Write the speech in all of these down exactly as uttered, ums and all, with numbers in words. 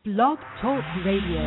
Blog Talk Radio.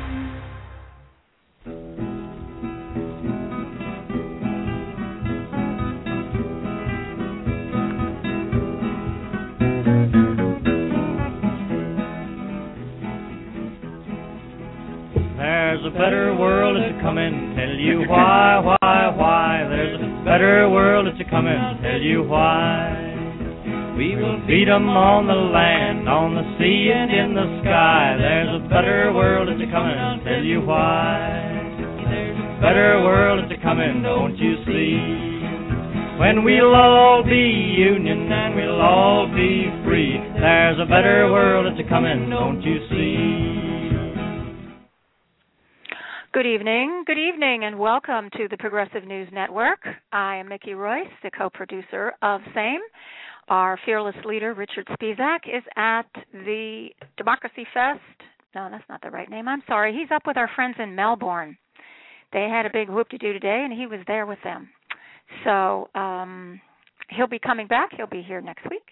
There's a better world that's a comin', tell you why, why, why. There's a better world that's a comin', tell you why. We will feed 'em on the land, on the sea and in the sky. There's a better world that's a comin', tell you why. There's a better world that's a comin', don't you see? When we'll all be union and we'll all be free. There's a better world that's a comin', don't you see? Good evening, good evening, and welcome to the Progressive News Network. I am Mickey Royce, the co-producer of SAME. Our fearless leader, Richard Spisak, is at the Democracy Fest. No, that's not the right name. I'm sorry. He's up with our friends in Melbourne. They had a big whoop-de-doo today, and he was there with them. So um, he'll be coming back. He'll be here next week.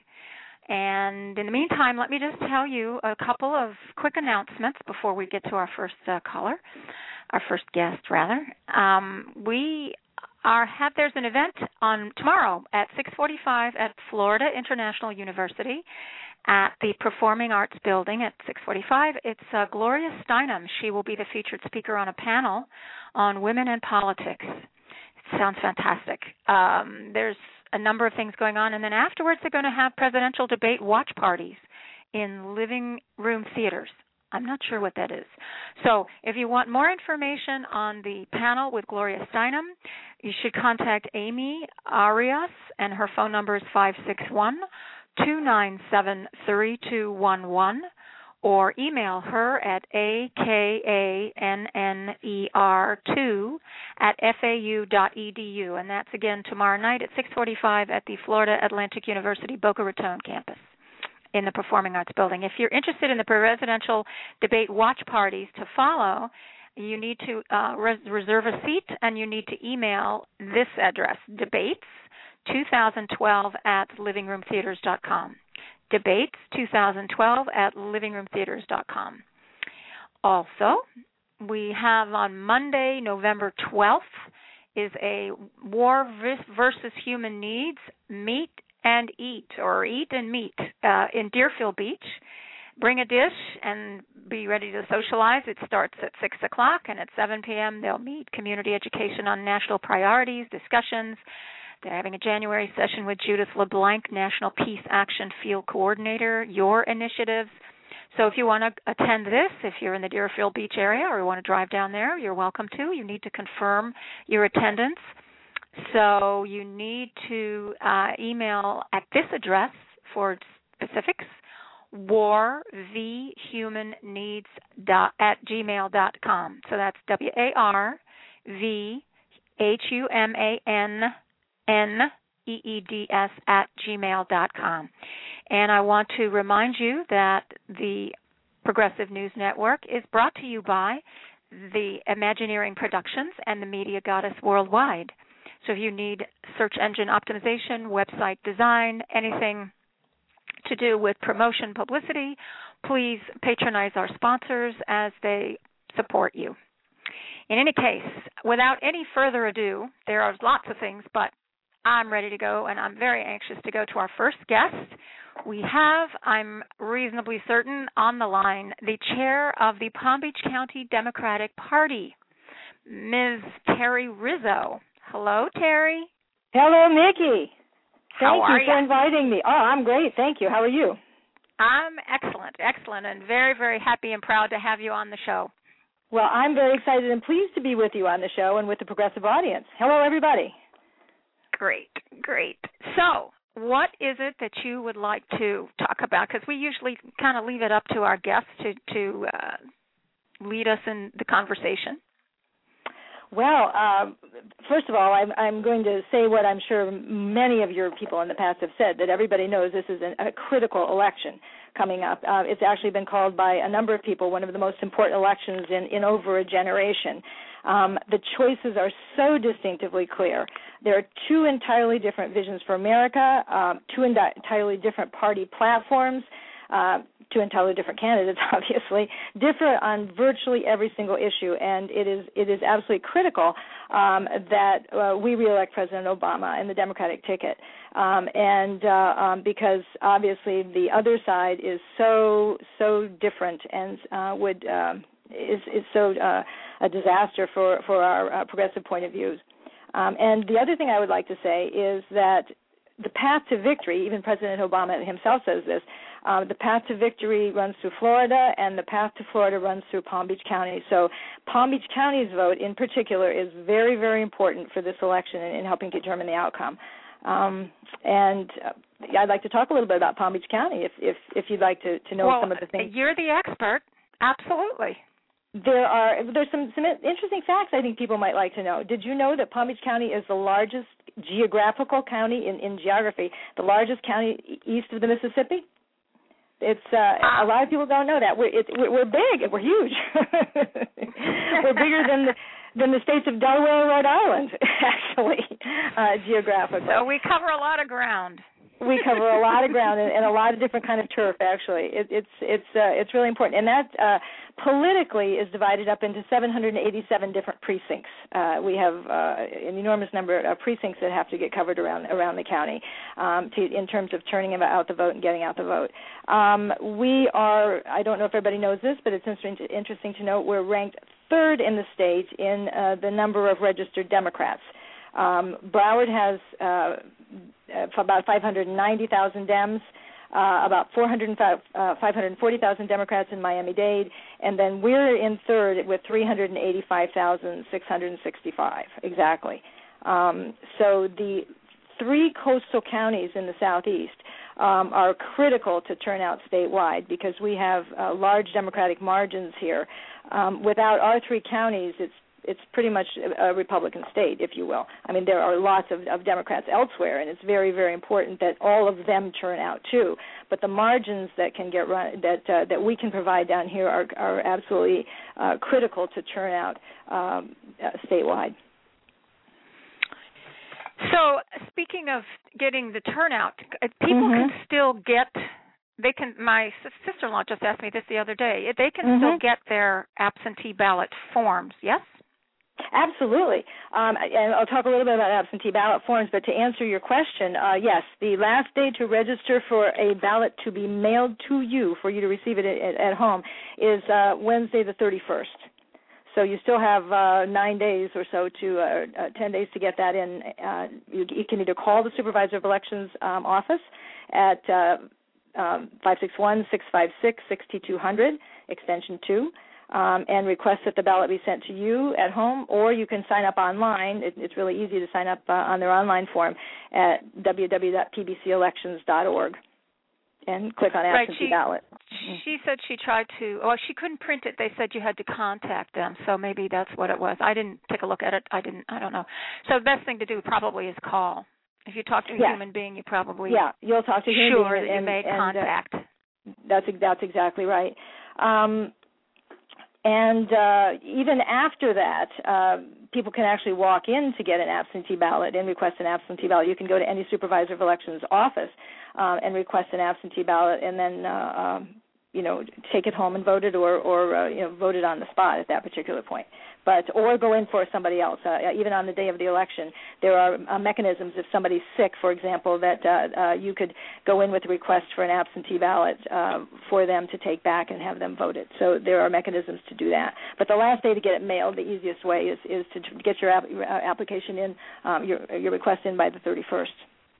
And in the meantime, let me just tell you a couple of quick announcements before we get to our first uh, caller, our first guest, rather. Um, we are have there's an event on tomorrow at six forty-five at Florida International University at the Performing Arts Building at six forty-five. It's uh, Gloria Steinem. She will be the featured speaker on a panel on women in politics. It sounds fantastic. Um, there's a number of things going on, and then afterwards they're going to have presidential debate watch parties in living room theaters. I'm not sure what that is. So if you want more information on the panel with Gloria Steinem, you should contact Amy Arias, and her phone number is five six one, two nine seven, three two one one, or email her at A K A N N E R two at F A U dot E D U, and that's again tomorrow night at six forty-five at the Florida Atlantic University Boca Raton campus in the Performing Arts Building. If you're interested in the presidential debate watch parties to follow, you need to uh, res- reserve a seat, and you need to email this address, debates twenty twelve at living room theaters dot com. debates twenty twelve at living room theaters dot com. Also, we have on Monday, November twelfth, is a War versus Human Needs Meet and Eat, or Eat and Meet, uh, in Deerfield Beach. Bring a dish and be ready to socialize. It starts at six o'clock, and at seven p.m. they'll meet community education on national priorities, discussions. They're having a January session with Judith LeBlanc, National Peace Action Field Coordinator, your initiatives. So if you want to attend this, if you're in the Deerfield Beach area or you want to drive down there, you're welcome to. You need to confirm your attendance. So you need to uh, email at this address for specifics, warvhumanneeds at gmail dot com. So that's W A R V H U M A N N E E D S at gmail dot com. And I want to remind you that the Progressive News Network is brought to you by the Imagineering Productions and the Media Goddess Worldwide. So if you need search engine optimization, website design, anything to do with promotion, publicity, please patronize our sponsors as they support you. In any case, without any further ado, there are lots of things, but I'm ready to go, and I'm very anxious to go to our first guest. We have, I'm reasonably certain, on the line, the chair of the Palm Beach County Democratic Party, Miz Terry Rizzo. Hello, Terry. Hello, Mickey. How Thank are you for you? inviting me. Oh, I'm great. Thank you. How are you? I'm excellent, excellent, and very, very happy and proud to have you on the show. Well, I'm very excited and pleased to be with you on the show and with the progressive audience. Hello, everybody. Great, great. So what is it that you would like to talk about? Because we usually kind of leave it up to our guests to, to uh, lead us in the conversation. Well, uh, first of all, I'm, I'm going to say what I'm sure many of your people in the past have said, that everybody knows this is an, a critical election coming up. Uh, it's actually been called by a number of people one of the most important elections in, in over a generation. Um, the choices are so distinctively clear. There are two entirely different visions for America, um, two entirely different party platforms, uh, two entirely different candidates, obviously, differ on virtually every single issue, and it is it is absolutely critical um, that uh, we reelect President Obama in the Democratic ticket, um, and uh, um, because obviously the other side is so so different and uh, would um, is is so uh, a disaster for for our uh, progressive point of views. Um, and the other thing I would like to say is that the path to victory, even President Obama himself says this, uh, the path to victory runs through Florida, and the path to Florida runs through Palm Beach County. So Palm Beach County's vote in particular is very, very important for this election in, in helping determine the outcome. Um, and uh, I'd like to talk a little bit about Palm Beach County if, if, if you'd like to, to know well, some of the things. You're the expert. Absolutely. There are there's some, some interesting facts I think people might like to know. Did you know that Palm Beach County is the largest geographical county in, in geography, the largest county east of the Mississippi? It's uh, a lot of people don't know that. We're it's, we're, we're big. We're huge. We're bigger than the than the states of Delaware and Rhode Island, actually, uh, geographically. So we cover a lot of ground. We cover a lot of ground and, and a lot of different kind of turf. Actually, it, it's it's uh, it's really important, and that uh, politically is divided up into seven hundred eighty-seven different precincts. Uh, we have uh, an enormous number of precincts that have to get covered around around the county um, to, in terms of turning out the vote and getting out the vote. Um, we are. I don't know if everybody knows this, but it's interesting to, interesting to note we're ranked third in the state in uh, the number of registered Democrats. Um, Broward has uh, about five hundred ninety thousand Dems, uh, about four hundred five, uh, five hundred forty thousand Democrats in Miami-Dade, and then we're in third with three hundred eighty-five thousand six hundred sixty-five, exactly. Um, so the three coastal counties in the southeast um, are critical to turnout statewide because we have uh, large Democratic margins here. Um, without our three counties, it's it's pretty much a Republican state, if you will. I mean, there are lots of, of Democrats elsewhere, and it's very, very important that all of them turn out too. But the margins that can get run, that uh, that we can provide down here are are absolutely uh, critical to turn out um, uh, statewide. So, speaking of getting the turnout, people mm-hmm. can still get. They can. My sister-in-law just asked me this the other day. They can mm-hmm. still get their absentee ballot forms. Yes. Absolutely. Um, and I'll talk a little bit about absentee ballot forms, but to answer your question, uh, yes, the last day to register for a ballot to be mailed to you, for you to receive it at, at home, is uh, Wednesday the thirty-first. So you still have uh, nine days or so to, uh, uh, ten days to get that in. Uh, you, you can either call the Supervisor of Elections um, office at uh, um, five six one, six five six, six two zero zero, extension two. Um, and request that the ballot be sent to you at home, or you can sign up online. It, it's really easy to sign up uh, on their online form at w w w dot p b c elections dot org and click on absentee right, she, ballot. She said she tried to, well, she couldn't print it. They said you had to contact them, so maybe that's what it was. I didn't take a look at it. I didn't, I don't know. So the best thing to do probably is call. If you talk to a yes. human being, you probably yeah, you'll talk to a human sure being. that you and, made and, contact. Uh, that's, that's exactly right. Um, And uh, even after that, uh, people can actually walk in to get an absentee ballot and request an absentee ballot. You can go to any Supervisor of Elections office uh, and request an absentee ballot, and then uh, um, you know take it home and vote it, or or uh, you know vote it on the spot at that particular point. But or go in for somebody else. Uh, even on the day of the election, there are uh, mechanisms. If somebody's sick, for example, that uh, uh, you could go in with a request for an absentee ballot uh, for them to take back and have them voted. So there are mechanisms to do that. But the last day to get it mailed, the easiest way is is to get your ap- application in, um, your your request in by the thirty-first.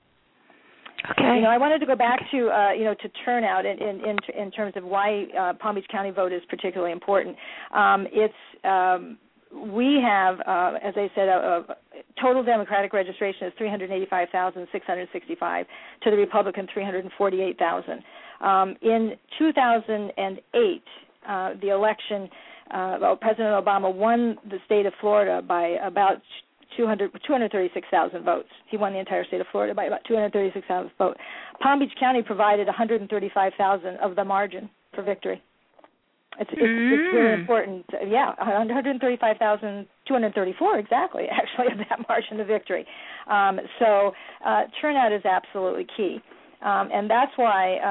Okay. You know, I wanted to go back to uh, you know to turnout in in in, in terms of why uh, Palm Beach County vote is particularly important. Um, it's um, We have, uh, as I said, a, a total Democratic registration is three hundred eighty-five thousand six hundred sixty-five, to the Republican three hundred forty-eight thousand. Um, in two thousand eight, uh, the election, uh, well, President Obama won the state of Florida by about two hundred, two hundred thirty-six thousand votes. He won the entire state of Florida by about two hundred thirty-six thousand votes. Palm Beach County provided one hundred thirty-five thousand of the margin for victory. It's, it's, mm. it's really important. Yeah, one hundred thirty-five thousand two hundred thirty-four exactly, actually, of that margin of victory. Um, so uh, turnout is absolutely key. Um, and that's why, um,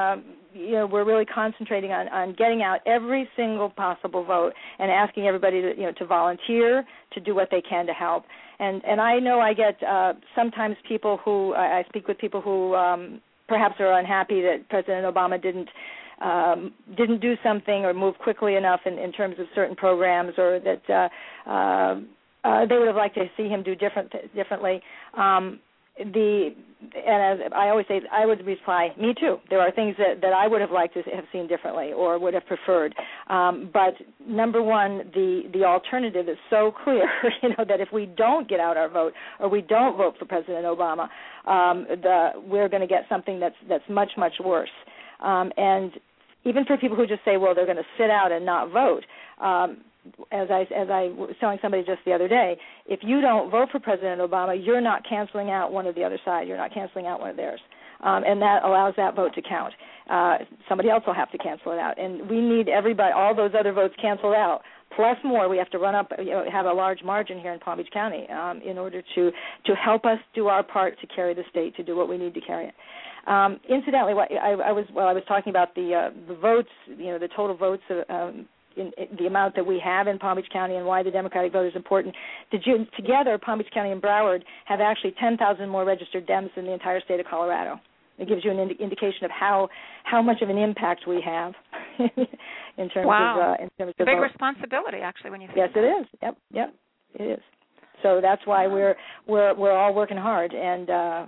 you know, we're really concentrating on, on getting out every single possible vote and asking everybody to, you know, to volunteer, to do what they can to help. And and I know I get uh, sometimes people who, I, I speak with people who um, perhaps are unhappy that President Obama didn't um, didn't do something or move quickly enough in, in terms of certain programs, or that uh, uh, uh, they would have liked to see him do different differently. Um, The and as I always say, I would reply, me too. There are things that, that I would have liked to have seen differently or would have preferred. Um, but number one, the, the alternative is so clear, you know, that if we don't get out our vote or we don't vote for President Obama, um, the, we're going to get something that's that's much, much worse. Um, and even for people who just say, well, they're going to sit out and not vote, um, As I as I was telling somebody just the other day, if you don't vote for President Obama, you're not canceling out one of the other side. You're not canceling out one of theirs, um, and that allows that vote to count. Uh, somebody else will have to cancel it out, and we need everybody, all those other votes canceled out, plus more. We have to run up, you know, have a large margin here in Palm Beach County um, in order to to help us do our part to carry the state, to do what we need to carry it. Um, incidentally, what I, I was while I was talking about the uh, the votes, you know, the total votes. Um, In, in the amount that we have in Palm Beach County and why the Democratic vote is important. Did you, together, Palm Beach County and Broward have actually ten thousand more registered Dems than the entire state of Colorado. It gives you an indi- indication of how, how much of an impact we have in terms wow. of uh, in terms it's a of big vote. responsibility, actually, when you think yes, about it is. Yep, yep, it is. So that's why we're we're we're all working hard and. Uh,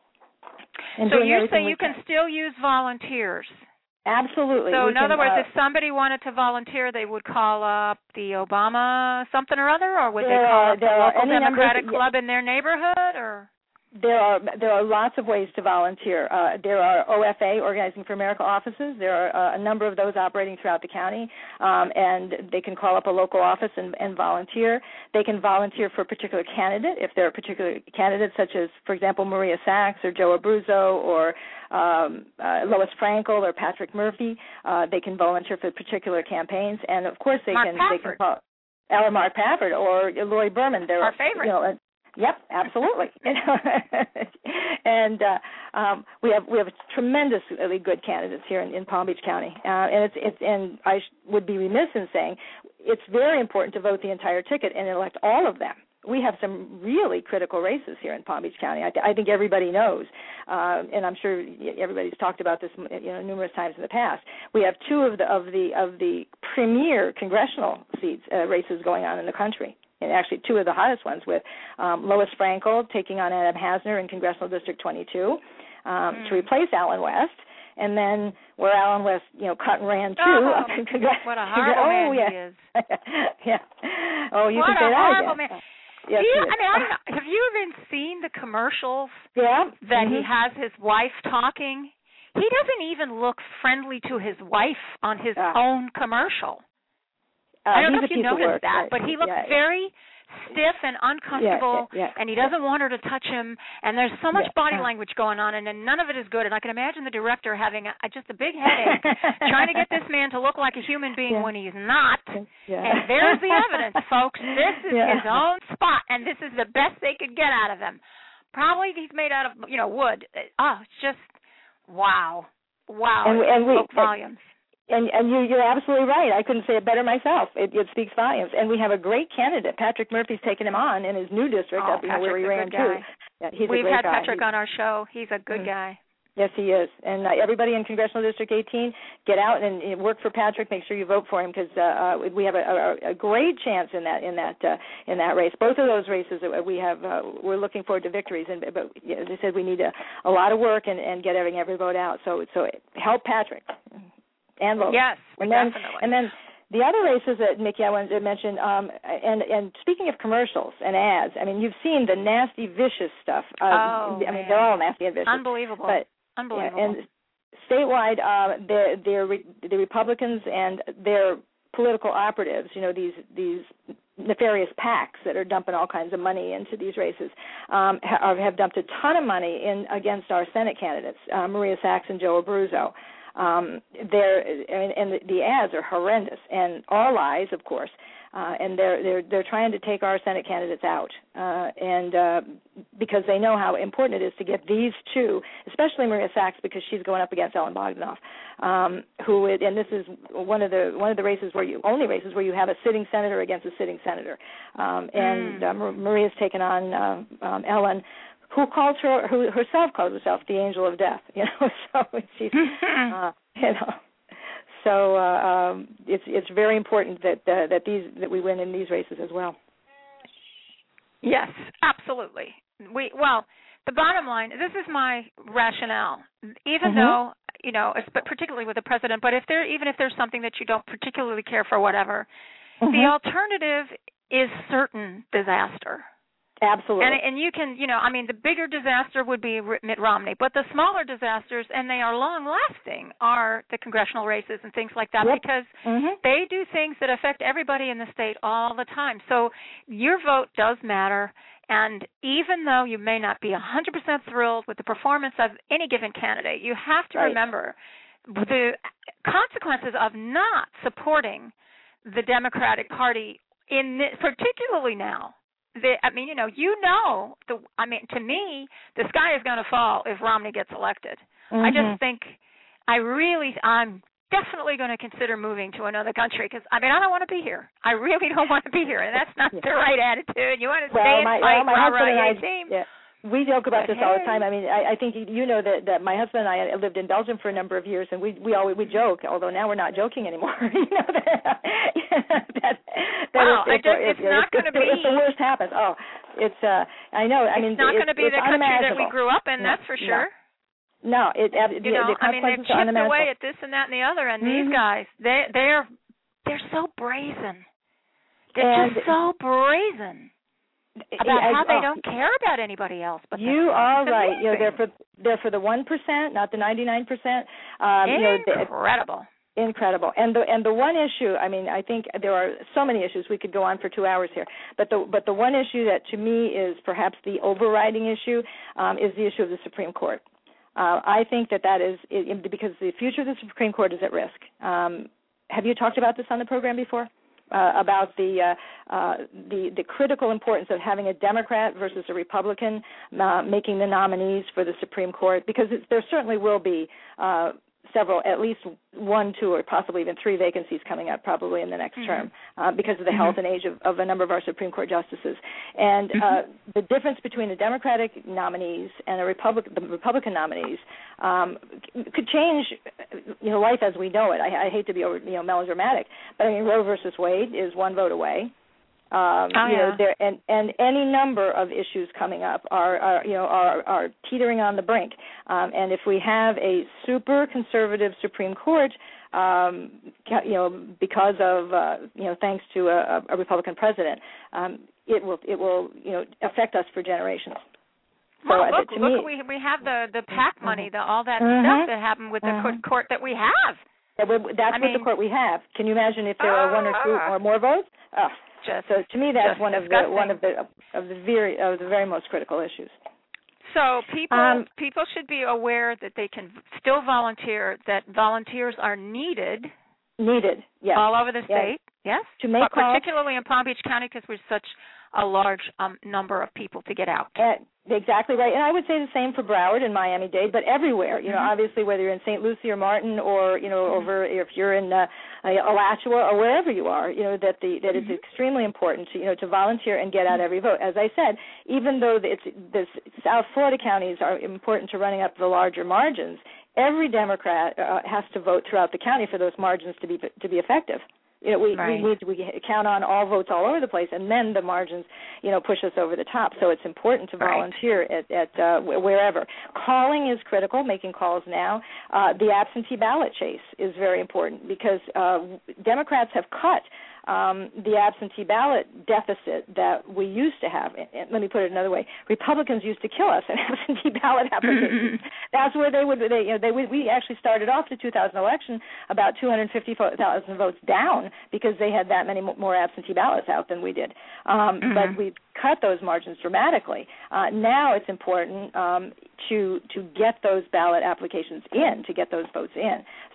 and so doing you say you can. can still use volunteers. Absolutely. So we in can, other words, uh, if somebody wanted to volunteer, they would call up the Obama something or other, or would they there call are, up the there are local any Democratic numbers, club in their neighborhood, or? There are there are lots of ways to volunteer. Uh, there are O F A, Organizing for America offices. There are uh, a number of those operating throughout the county, um, and they can call up a local office and, and volunteer. They can volunteer for a particular candidate if there are particular candidates, such as, for example, Maria Sachs or Joe Abruzzo or um, uh, Lois Frankel or Patrick Murphy. Uh, they can volunteer for particular campaigns, and of course they Mark can Pafford. they can call Ella Mark Pafford or Lori Berman. They're our favorite. You know, Yep, absolutely. and uh, um, we have we have tremendously good candidates here in, in Palm Beach County, uh, and it's it's and I sh- would be remiss in saying it's very important to vote the entire ticket and elect all of them. We have some really critical races here in Palm Beach County. I, th- I think everybody knows, uh, and I'm sure everybody's talked about this, you know, numerous times in the past. We have two of the of the of the premier congressional seats uh, races going on in the country. And actually two of the hottest ones, with um, Lois Frankel taking on Adam Hasner in Congressional District twenty-two um, mm. to replace Alan West, and then where Alan West, you know, cut and ran too. Oh, up in Congre- what a horrible oh, man yeah. he is. yeah. Oh, you what can say a that horrible again. man. Yes, you, he is. I mean, I don't know. Have you even seen the commercials yeah. that mm-hmm. he has his wife talking? He doesn't even look friendly to his wife on his uh, own commercial. Uh, I don't know if you noticed noticed that, right. but he looks yeah, very stiff and uncomfortable, yeah, yeah, yeah, and he doesn't yeah. want her to touch him, and there's so much yeah, body uh, language going on, and, and none of it is good, and I can imagine the director having a, just a big headache trying to get this man to look like a human being yeah. when he's not, yeah. and there's the evidence, folks. This is yeah. his own spot, and this is the best they could get out of him. Probably he's made out of, you know, wood. Oh, it's just, wow. Wow, and, it and we, spoke volumes. And, and you, you're absolutely right. I couldn't say it better myself. It, it speaks volumes. And we have a great candidate. Patrick Murphy's taken him on in his new district, oh, up you know, where he ran too. Yeah, he's We've a great had guy. Patrick he's, on our show. He's a good mm-hmm. guy. Yes, he is. And uh, everybody in Congressional District eighteen, get out and, and work for Patrick. Make sure you vote for him, because uh, uh, we have a, a, a great chance in that in that uh, in that race. Both of those races, we have, uh, we're looking forward to victories. And but as I said, we need a, a lot of work and, and get every every vote out. So so help Patrick and vote. Yes, and then, definitely. And then the other races that, Mickey, I wanted to mention, um, and, and speaking of commercials and ads, I mean, you've seen the nasty, vicious stuff. Uh, oh, I mean, man. they're all nasty and vicious. Unbelievable. But, Unbelievable. Yeah, and statewide, uh, the, the, the Republicans and their political operatives, you know, these these nefarious PACs that are dumping all kinds of money into these races, um, have, have dumped a ton of money in against our Senate candidates, uh, Maria Sachs and Joe Abruzzo. Um, they're and, and the, the ads are horrendous and all lies, of course. Uh, and they're they're they're trying to take our Senate candidates out, uh, and uh, because they know how important it is to get these two, especially Maria Sachs, because she's going up against Ellen Bogdanoff, um, who would, and this is one of the one of the races where you only races where you have a sitting senator against a sitting senator, um, and mm. uh, Maria's taken on uh, um, Ellen, who calls her who herself calls herself the angel of death, you know, so she's uh, you know. So uh, um, it's it's very important that uh, that these that we win in these races as well. Yes, absolutely. We well, the bottom line. This is my rationale. Even mm-hmm. though you know, but particularly with the president, but if there even if there's something that you don't particularly care for, whatever, mm-hmm. the alternative is certain disaster. Absolutely. And, and you can, you know, I mean, the bigger disaster would be Mitt Romney, but the smaller disasters, and they are long-lasting, are the congressional races and things like that, yep. because mm-hmm. they do things that affect everybody in the state all the time. So your vote does matter, and even though you may not be one hundred percent thrilled with the performance of any given candidate, you have to right. remember the consequences of not supporting the Democratic Party, in this, particularly now. The, I mean, you know, you know, the, I mean, to me, the sky is going to fall if Romney gets elected. Mm-hmm. I just think, I really, I'm definitely going to consider moving to another country because, I mean, I don't want to be here. I really don't want to be here, and that's not the right attitude. You want to well, stay and my, fight, well, my rah, husband rah, and I, team. Yeah. We joke about but this all hey. the time. I mean, I, I think you know that, that my husband and I lived in Belgium for a number of years, and we we always we joke. Although now we're not joking anymore. you know that, that, that well, if, I just, if, it's if, not going to be. If the worst happens, oh, it's. Uh, I know. I it's mean, not going to be it's the country that we unimaginable. grew up in. No, that's for sure. No, no it. it you the, know, the I mean, they've chipped away at this and that and the other, and mm-hmm. these guys, they they're they're so brazen. They're and just so brazen. About I, how they oh, don't care about anybody else, but you are right. Amazing. You know, they're for they're for the one percent, not the ninety nine percent. Um, Incredible. You know, incredible. And the and the one issue, I mean, I think there are so many issues. We could go on for two hours here. But the but the one issue that to me is perhaps the overriding issue um, is the issue of the Supreme Court. Uh, I think that that is it, because the future of the Supreme Court is at risk. Um, have you talked about this on the program before? Uh, about the, uh, uh, the the critical importance of having a Democrat versus a Republican uh, making the nominees for the Supreme Court, because it, there certainly will be uh, several, at least one, two, or possibly even three vacancies coming up probably in the next mm-hmm. term uh, because of the mm-hmm. health and age of, of a number of our Supreme Court justices. And mm-hmm. uh, the difference between the Democratic nominees and the, Republic, the Republican nominees um, could change, you know, life as we know it. I, I hate to be over, you know, melodramatic, but I mean, Roe versus Wade is one vote away. Um, oh, you know, yeah. there and, and any number of issues coming up are, are you know are, are teetering on the brink. Um, and if we have a super conservative Supreme Court, um, you know, because of uh, you know, thanks to a, a Republican president, um, it will it will you know affect us for generations. Well, so, look, uh, look, me, we we have the the PAC money, the all that mm-hmm. stuff that happened with the mm-hmm. court that we have. That that's I what mean, the court we have. Can you imagine if there uh, are one or two or more votes? Oh. Just, so to me, that's one disgusting. of the one of the of the very of the very most critical issues. So people um, people should be aware that they can still volunteer. That volunteers are needed. Needed, yes. All over the yes. state, yes. To make but calls, particularly in Palm Beach County because we're such a large um, number of people to get out. Uh, exactly right. And I would say the same for Broward and Miami-Dade, but everywhere. You know, mm-hmm. obviously whether you're in Saint Lucie or Martin or, you know, mm-hmm. over if you're in uh, Alachua or wherever you are, you know, that the that mm-hmm. it's extremely important to, you know, to volunteer and get out every vote. As I said, even though it's the South Florida counties are important to running up the larger margins, every Democrat uh, has to vote throughout the county for those margins to be to be effective. You know, we, right. we need to, we count on all votes all over the place, and then the margins, you know, push us over the top. So it's important to volunteer right. at, at uh, wherever. Calling is critical, making calls now. Uh, the absentee ballot chase is very important because uh, Democrats have cut um, the absentee ballot deficit that we used to have. And let me put it another way: Republicans used to kill us in absentee ballot applications. That's where they would. They, you know, they would, we actually started off the two thousand election about two hundred fifty thousand votes down because they had that many more absentee ballots out than we did. Um, mm-hmm. But we've cut those margins dramatically. Uh, now it's important um, to to get those ballot applications in, to get those votes in.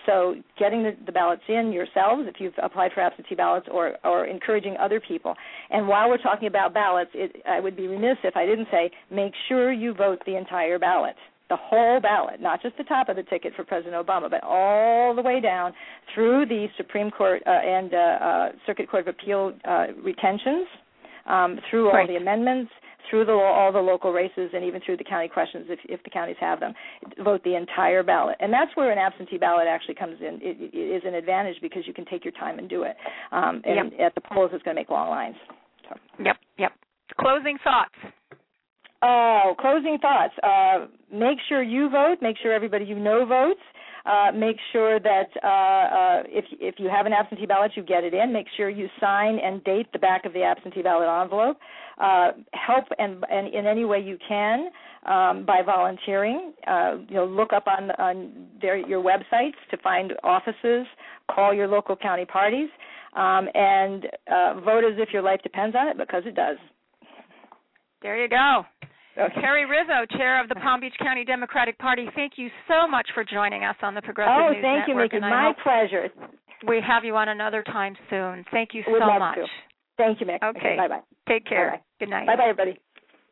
so getting the, the ballots in yourselves, if you've applied for absentee ballots, or, or encouraging other people. And while we're talking about ballots, it, I would be remiss if I didn't say, make sure you vote the entire ballot, the whole ballot, not just the top of the ticket for President Obama, but all the way down through the Supreme Court uh, and uh, uh, Circuit Court of Appeal uh, retentions, um, through all right. the amendments, through the, all the local races, and even through the county questions, if, if the counties have them. Vote the entire ballot. And that's where an absentee ballot actually comes in. It, it is an advantage because you can take your time and do it. Um, and yep. at the polls, it's going to make long lines. So. Yep, yep. Closing thoughts. Oh, closing thoughts. Uh, make sure you vote. Make sure everybody you know votes. Uh, make sure that uh, uh, if if you have an absentee ballot, you get it in. Make sure you sign and date the back of the absentee ballot envelope. Uh, help and, and in any way you can um, by volunteering. Uh, you know, look up on on their, your websites to find offices. Call your local county parties, um, and uh, vote as if your life depends on it, because it does. There you go. Okay. Terry Rizzo, chair of the Palm Beach County Democratic Party, thank you so much for joining us on the Progressive oh, News thank Network. you, Mickey. My pleasure. We have you on another time soon. Thank you Would so love much. To. Thank you, Mick. Okay. okay bye-bye. Take care. Bye-bye. Good night. Bye-bye, everybody.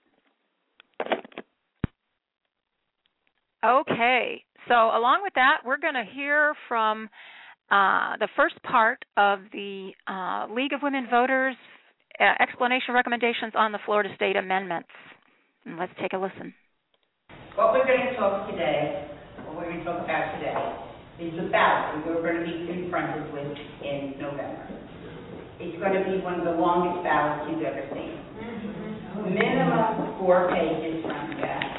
Okay. So along with that, we're going to hear from uh, the first part of the uh, League of Women Voters uh, explanation recommendations on the Florida State amendments. And let's take a listen. What we're going to talk today, what we're going to talk about today, is the ballot that we're going to be confronted with in November. It's going to be one of the longest ballots you've ever seen. Minimum four pages front and back.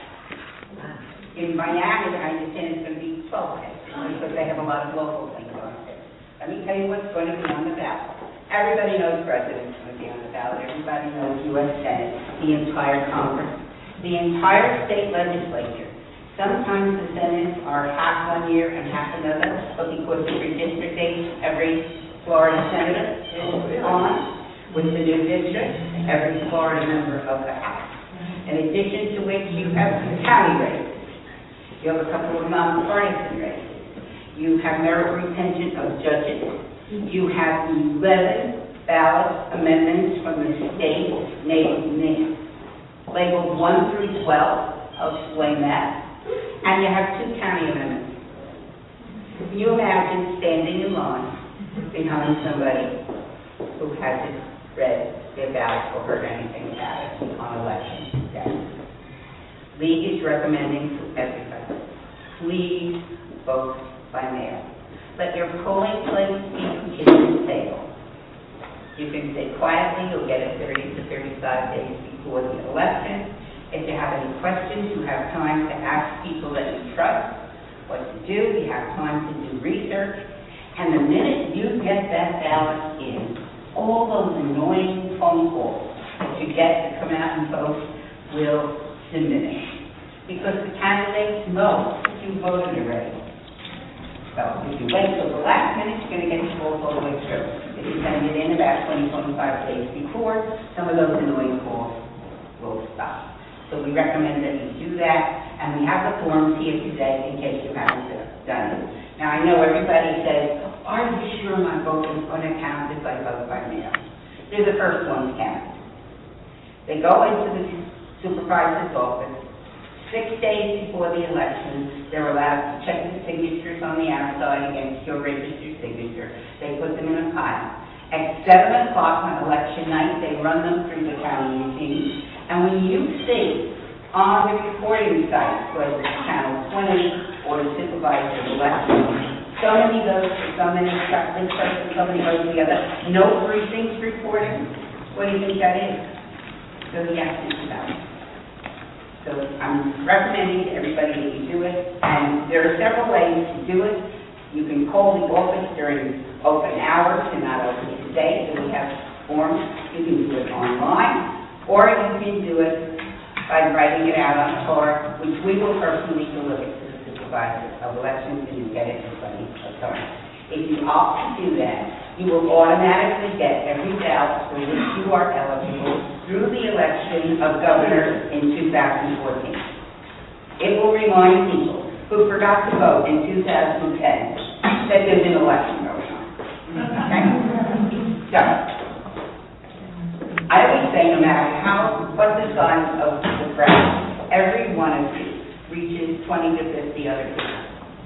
In Miami, I understand it's going to be twelve pages because they have a lot of local things on it. Let me tell you what's going to be on the ballot. Everybody knows President's going to be on the ballot. Everybody knows U S Senate, the entire Congress, the entire state legislature. Sometimes the Senate are half one year and half another, but because of redistricting, every Florida senator is on with the new district, every Florida member of the House. In addition to which, you have county races. You have a couple of nonpartisan races. You have merit retention of judges. You have eleven ballot amendments from the state named labeled one through twelve. I'll explain that. And you have two county amendments. Can you imagine standing in line behind somebody who hasn't read their ballot or heard anything about it on election day? League is recommending to everybody, please vote by mail. Let your polling place be from kitchen to table. You can sit quietly. You'll get it thirty to thirty-five days before the election. If you have any questions, you have time to ask people that you trust what to do. You have time to do research. And the minute you get that ballot in, all those annoying phone calls that you get to come out and vote will diminish. Because the candidates know that you voted already. So if you wait till the last minute, you're going to get calls all the way through. If you send it in about twenty, twenty-five days before, some of those annoying calls will stop. So we recommend that you do that, and we have the forms here today in case you haven't done it. Now, I know everybody says, are you sure my vote is going to count if I vote by mail? They're the first ones counted. They go into the supervisor's office. Six days before the election, they're allowed to check the signatures on the outside against your registered signature. They put them in a pile. At seven o'clock on election night, they run them through the county machine. And when you see on the reporting site, whether it's Channel twenty or the supervisor's election, so many votes, so many this person, so many votes together, no precincts reporting, what do you think that is? So the absentee ballot. So I'm recommending to everybody that you do it, and there are several ways to do it. You can call the office during open hours and not open today, so we have forms. You can do it online. Or you can do it by writing it out on a card, which we will personally deliver to the supervisor of elections, and you get it in plenty of time. If you opt to do that, you will automatically get every ballot for which you are eligible through the election of governor in two thousand fourteen. It will remind people who forgot to vote in two thousand ten that there's an election going on. Okay? So, I always say no matter how, what the size of the crowd, every one of you reaches twenty to fifty other people.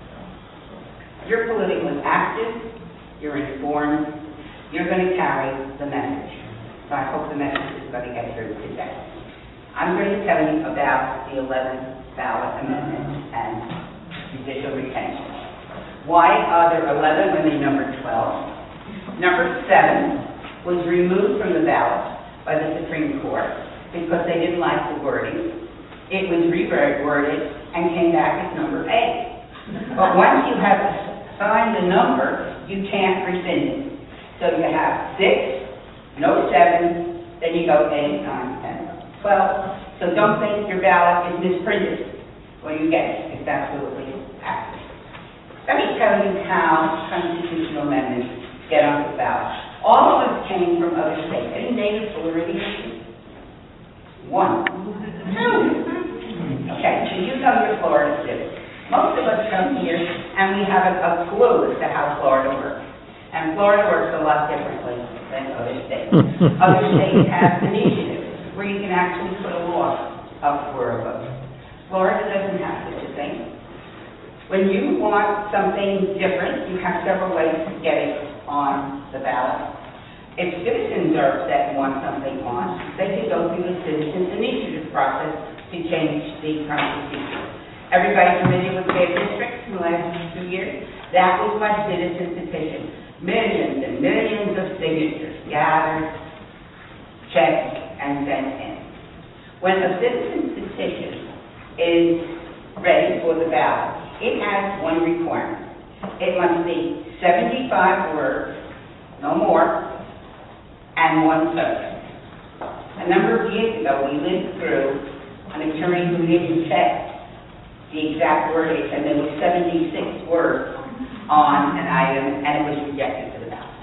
You're politically active, you're informed, you're going to carry the message. So I hope the message is going to get through today. I'm going to tell you about the eleventh ballot amendment and judicial retention. Why are there eleven when they number twelve? Number seven was removed from the ballot by the Supreme Court because they didn't like the wording. It was reworded and came back as number eight. But once you have assigned the number, you can't rescind it. So you have six, no seven, then you go eight, nine, ten, twelve. So don't think your ballot is misprinted when you get it. It's absolutely accurate. Let me tell you how constitutional amendments get on the ballot. All of us came from other states. Any native Floridians? One. Two. Okay, so you know your Florida citizens. Most of us come here and we have a, a clue as to how Florida works. And Florida works a lot differently than other states. Other states have initiatives where you can actually put a law up for a vote. Florida doesn't have such a thing. When you want something different, you have several ways to get it on the ballot. If citizens are upset and want something on, they can go through the citizens initiative process to change the Constitution. Everybody familiar with their districts in the last two years? That was my citizen petition. Millions and millions of signatures gathered, checked, and sent in. When a citizen petition is ready for the ballot, it has one requirement. It must be seventy-five words, no more, and one subject. A number of years ago, we lived through an attorney who didn't check the exact wordage, and there was seventy-six words on an item, and it was rejected for the ballot.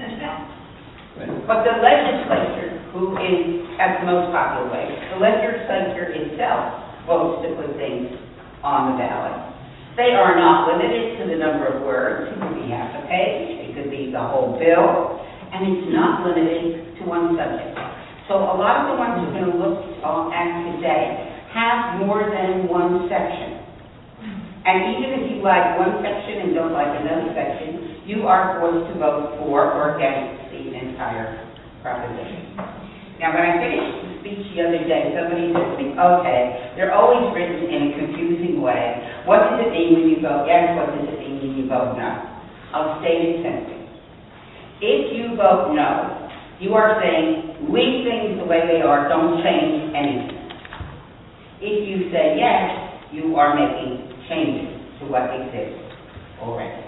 But the legislature, who is at the most popular way, the legislature itself votes to put things on the ballot. They are not limited to the number of words. It could be half a page, it could be the whole bill, and it's not limited to one subject. So a lot of the ones we're going to look at today have more than one section. And even if you like one section and don't like another section, you are forced to vote for or against the entire proposition. Now, when I finished the speech the other day, somebody said to me, okay, they're always written in a confusing way. What does it mean when you vote yes? What does it mean when you vote no? I'll state it simply. If you vote no, you are saying, leave things the way they are, don't change anything. If you say yes, you are making changes to what exists already.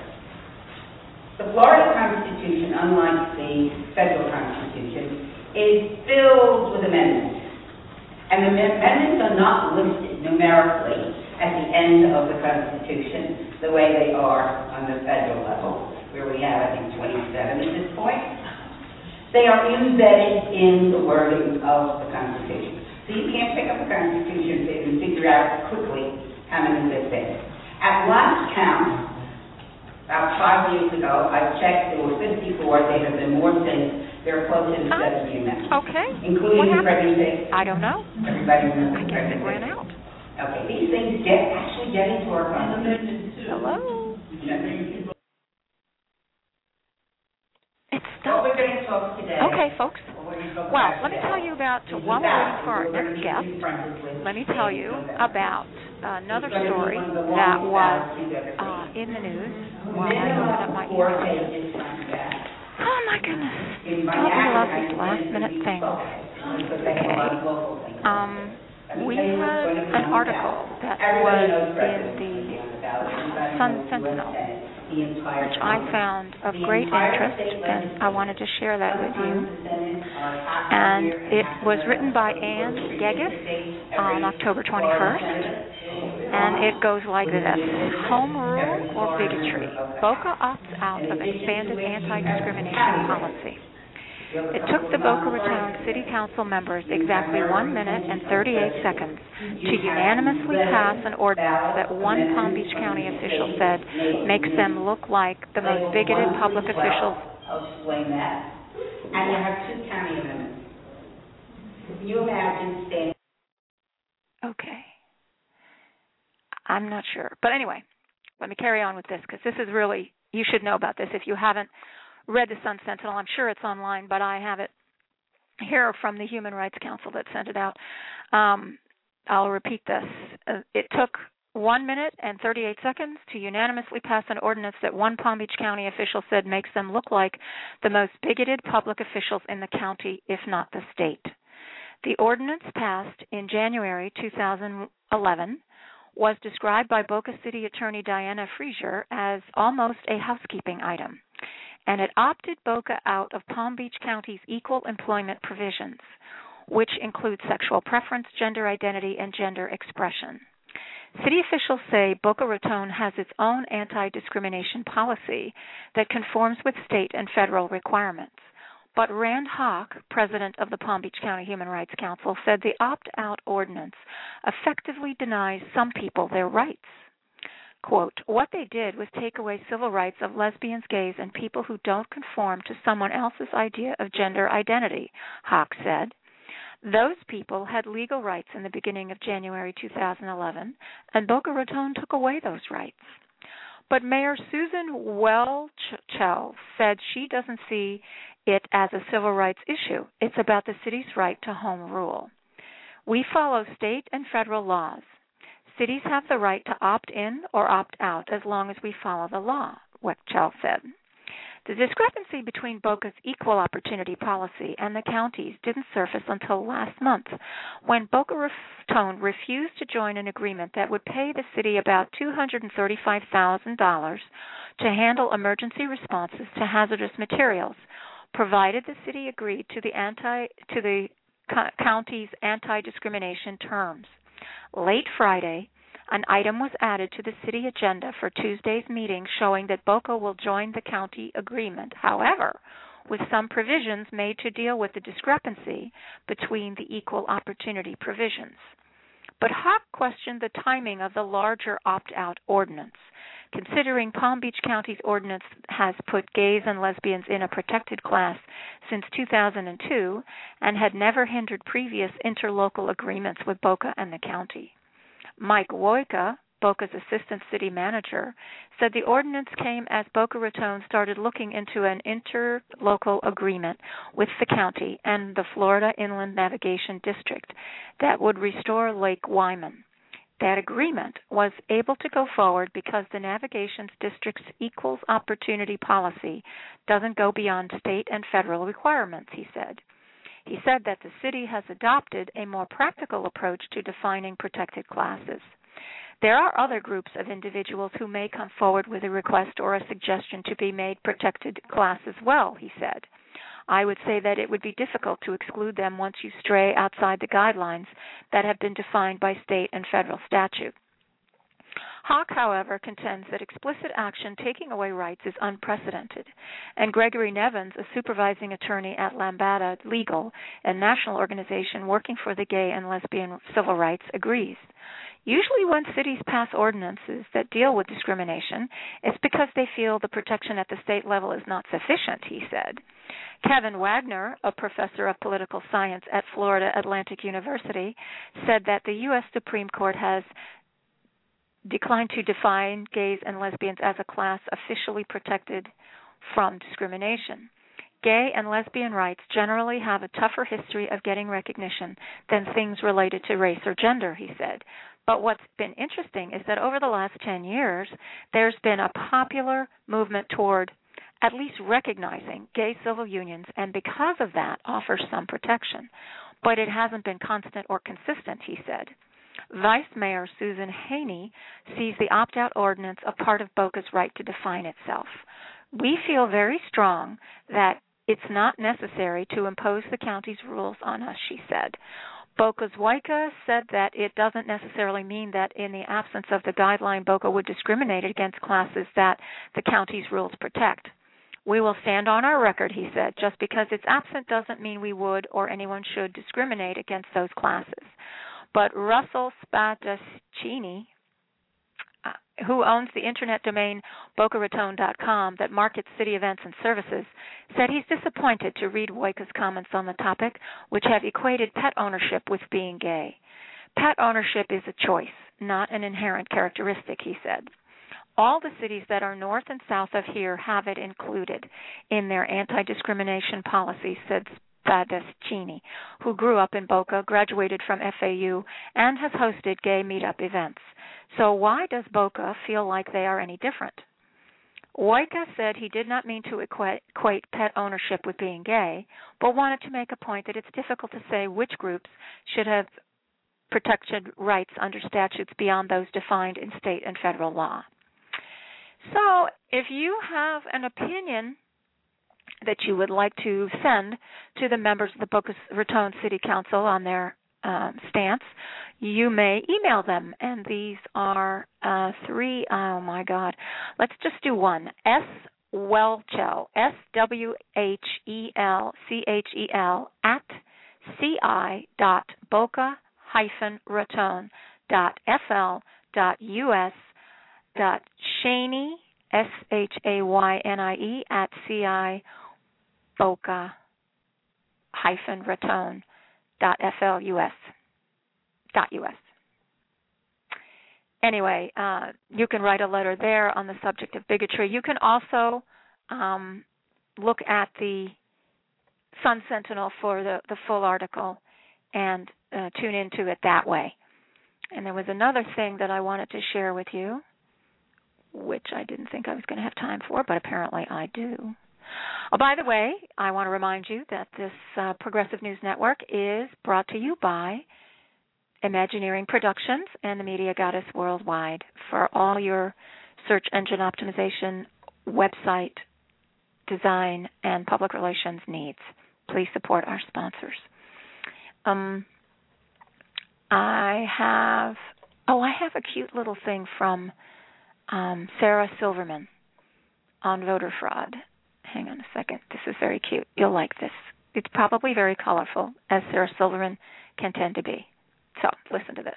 The Florida Constitution, unlike the federal Constitution, is filled with amendments. And the amendments are not listed numerically at the end of the Constitution the way they are on the federal level, where we have, I think, twenty-seven at this point. They are embedded in the wording of the Constitution. So you can't pick up the Constitution and figure out quickly how many there is. At last count, about five years ago, I checked, there were fifty-four. There have been more since. They're closer to seventy now. Okay. Including pregnancy. I don't know. Everybody remembers I guess it ran pregnancy. out. Okay, these things get actually get into our Constitution. Hello. It's What stopped. we're going to talk today. Okay, folks. What we're going to talk Well, about let me today tell you about, is while we're waiting about for our what we're next gonna be guest, confronted with let me tell in you November. about another It's gonna be story one of the that longest was battles you've ever uh, seen. in the news while I Minimum opened up my four email. pages front to back. Oh, my goodness. In my Talking about ad, this I last intend minute to be thing. focused, because they have a lot of local things. Um, Let me we tell you what's had going to be an on the article ballot. that Everybody was knows in President the will be on the ballot. Everybody Sun knows Sentinel, U S A, the entire which I Congress. found of The great entire interest, state and I wanted to share that with you. Sometimes the Senate are half And here and it half was there. written by So Ann we go through Geggis the states on every October Florida twenty-first, senator. and it goes like this. Home rule or bigotry? BOCA opts out of expanded anti-discrimination policy. It took the Boca Raton City Council members exactly one minute and thirty-eight seconds to unanimously pass an ordinance that one Palm Beach County official said makes them look like the most bigoted public officials. I'll explain that. And you have two county amendments. Can you imagine standing? Okay. I'm not sure. But anyway, let me carry on with this because this is really, you should know about this. If you haven't read the Sun Sentinel, I'm sure it's online, but I have it here from the Human Rights Council that sent it out. Um, I'll repeat this. Uh, it took one minute and thirty-eight seconds to unanimously pass an ordinance that one Palm Beach County official said makes them look like the most bigoted public officials in the county, if not the state. The ordinance passed in January two thousand eleven was described by Boca City Attorney Diana Frazier as almost a housekeeping item, and it opted Boca out of Palm Beach County's equal employment provisions, which include sexual preference, gender identity, and gender expression. City officials say Boca Raton has its own anti-discrimination policy that conforms with state and federal requirements. But Rand Hawk, president of the Palm Beach County Human Rights Council, said the opt-out ordinance effectively denies some people their rights. Quote, what they did was take away civil rights of lesbians, gays, and people who don't conform to someone else's idea of gender identity, Hawk said. Those people had legal rights in the beginning of January two thousand eleven, and Boca Raton took away those rights. But Mayor Susan Welchel said she doesn't see it as a civil rights issue. It's about the city's right to home rule. We follow state and federal laws. Cities have the right to opt in or opt out as long as we follow the law, Welchel said. The discrepancy between Boca's equal opportunity policy and the county's didn't surface until last month, when Boca Raton refused to join an agreement that would pay the city about two hundred thirty-five thousand dollars to handle emergency responses to hazardous materials, provided the city agreed to the anti to the co- county's anti-discrimination terms. Late Friday, an item was added to the city agenda for Tuesday's meeting showing that Boca will join the county agreement, however, with some provisions made to deal with the discrepancy between the equal opportunity provisions. But Hawk questioned the timing of the larger opt-out ordinance. Considering Palm Beach County's ordinance has put gays and lesbians in a protected class since two thousand two and had never hindered previous interlocal agreements with Boca and the county. Mike Wojka, Boca's assistant city manager, said the ordinance came as Boca Raton started looking into an interlocal agreement with the county and the Florida Inland Navigation District that would restore Lake Wyman. That agreement was able to go forward because the Navigation District's equals opportunity policy doesn't go beyond state and federal requirements, he said. He said that the city has adopted a more practical approach to defining protected classes. There are other groups of individuals who may come forward with a request or a suggestion to be made protected class as well, he said. I would say that it would be difficult to exclude them once you stray outside the guidelines that have been defined by state and federal statute. Hawk, however, contends that explicit action taking away rights is unprecedented, and Gregory Nevins, a supervising attorney at Lambada Legal, a national organization working for the gay and lesbian civil rights, agrees. Usually when cities pass ordinances that deal with discrimination, it's because they feel the protection at the state level is not sufficient, he said. Kevin Wagner, a professor of political science at Florida Atlantic University, said that the U S Supreme Court has declined to define gays and lesbians as a class officially protected from discrimination. Gay and lesbian rights generally have a tougher history of getting recognition than things related to race or gender, he said. But what's been interesting is that over the last ten years, there's been a popular movement toward at least recognizing gay civil unions, and because of that, offers some protection. But it hasn't been constant or consistent, he said. Vice Mayor Susan Haney sees the opt-out ordinance a part of Boca's right to define itself. We feel very strong that it's not necessary to impose the county's rules on us, she said. Boca's Wojka said that it doesn't necessarily mean that in the absence of the guideline, Boca would discriminate against classes that the county's rules protect. We will stand on our record, he said. Just because it's absent doesn't mean we would or anyone should discriminate against those classes. But Russell Spadaccini, uh, who owns the internet domain boca raton dot com that markets city events and services, said he's disappointed to read Woika's comments on the topic, which have equated pet ownership with being gay. Pet ownership is a choice, not an inherent characteristic, he said. All the cities that are north and south of here have it included in their anti-discrimination policy, said Spadaccini, who grew up in Boca, graduated from F A U, and has hosted gay meetup events. So why does Boca feel like they are any different? Woika said he did not mean to equate, equate pet ownership with being gay, but wanted to make a point that it's difficult to say which groups should have protected rights under statutes beyond those defined in state and federal law. So if you have an opinion that you would like to send to the members of the Boca Raton City Council on their um, stance, you may email them. And these are uh, three, oh my God, let's just do one. S. Welchel, S W H E L C H E L, at ci dot boca hyphen raton dot f l dot u s dot Shaney, S H A Y N I E, at ci boca hyphen raton dot f l u s dot u s. Anyway, uh, you can write a letter there on the subject of bigotry. You can also um, look at the Sun Sentinel for the, the full article and uh, tune into it that way. And there was another thing that I wanted to share with you, which I didn't think I was going to have time for, but apparently I do. Oh, by the way, I want to remind you that this uh, Progressive News Network is brought to you by Imagineering Productions and the Media Goddess Worldwide for all your search engine optimization, website design, and public relations needs. Please support our sponsors. Um, I have, oh, I have a cute little thing from um, Sarah Silverman on voter fraud. Hang on a second. This is very cute. You'll like this. It's probably very colorful, as Sarah Silverman can tend to be. So, listen to this.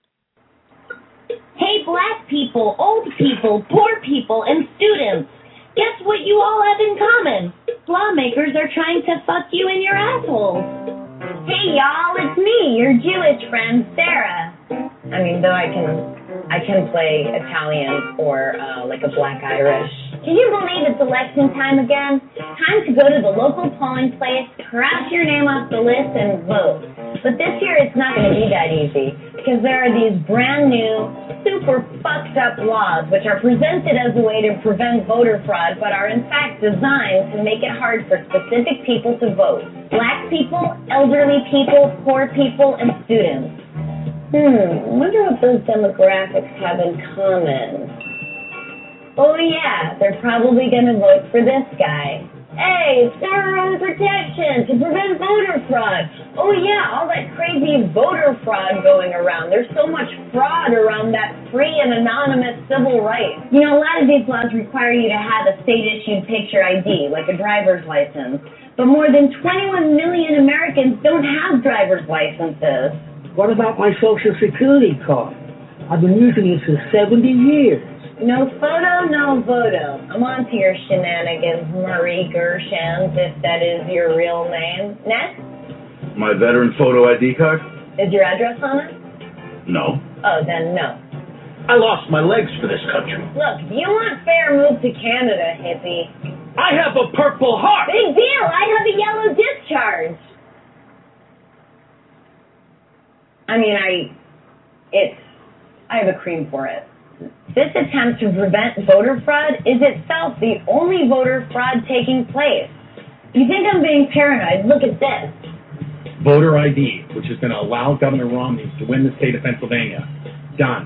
Hey, black people, old people, poor people, and students. Guess what you all have in common? Lawmakers are trying to fuck you in your assholes. Hey, y'all, it's me, your Jewish friend, Sarah. I mean, though I can, I can play Italian or uh, like a Black Irish. Can you believe it's election time again? Time to go to the local polling place, cross your name off the list, and vote. But this year it's not going to be that easy because there are these brand new, super fucked up laws which are presented as a way to prevent voter fraud but are in fact designed to make it hard for specific people to vote. Black people, elderly people, poor people, and students. Hmm, I wonder what those demographics have in common. Oh yeah, they're probably going to vote for this guy. Hey, Sarah Protection to prevent voter fraud. Oh yeah, all that crazy voter fraud going around. There's so much fraud around that free and anonymous civil rights. You know, a lot of these laws require you to have a state-issued picture I D, like a driver's license. But more than twenty-one million Americans don't have driver's licenses. What about my Social Security card? I've been using it for seventy years. No photo, no voto. I'm on to your shenanigans, Marie Gershans, if that is your real name. Next? My veteran photo I D card? Is your address on it? No. Oh, then no. I lost my legs for this country. Look, if you want fair, move to Canada, hippie. I have a Purple Heart! Big deal! I have a yellow discharge! I mean, I... It's... I have a cream for it. This attempt to prevent voter fraud is itself the only voter fraud taking place. You think I'm being paranoid? Look at this. Voter I D, which is going to allow Governor Romney to win the state of Pennsylvania. Done.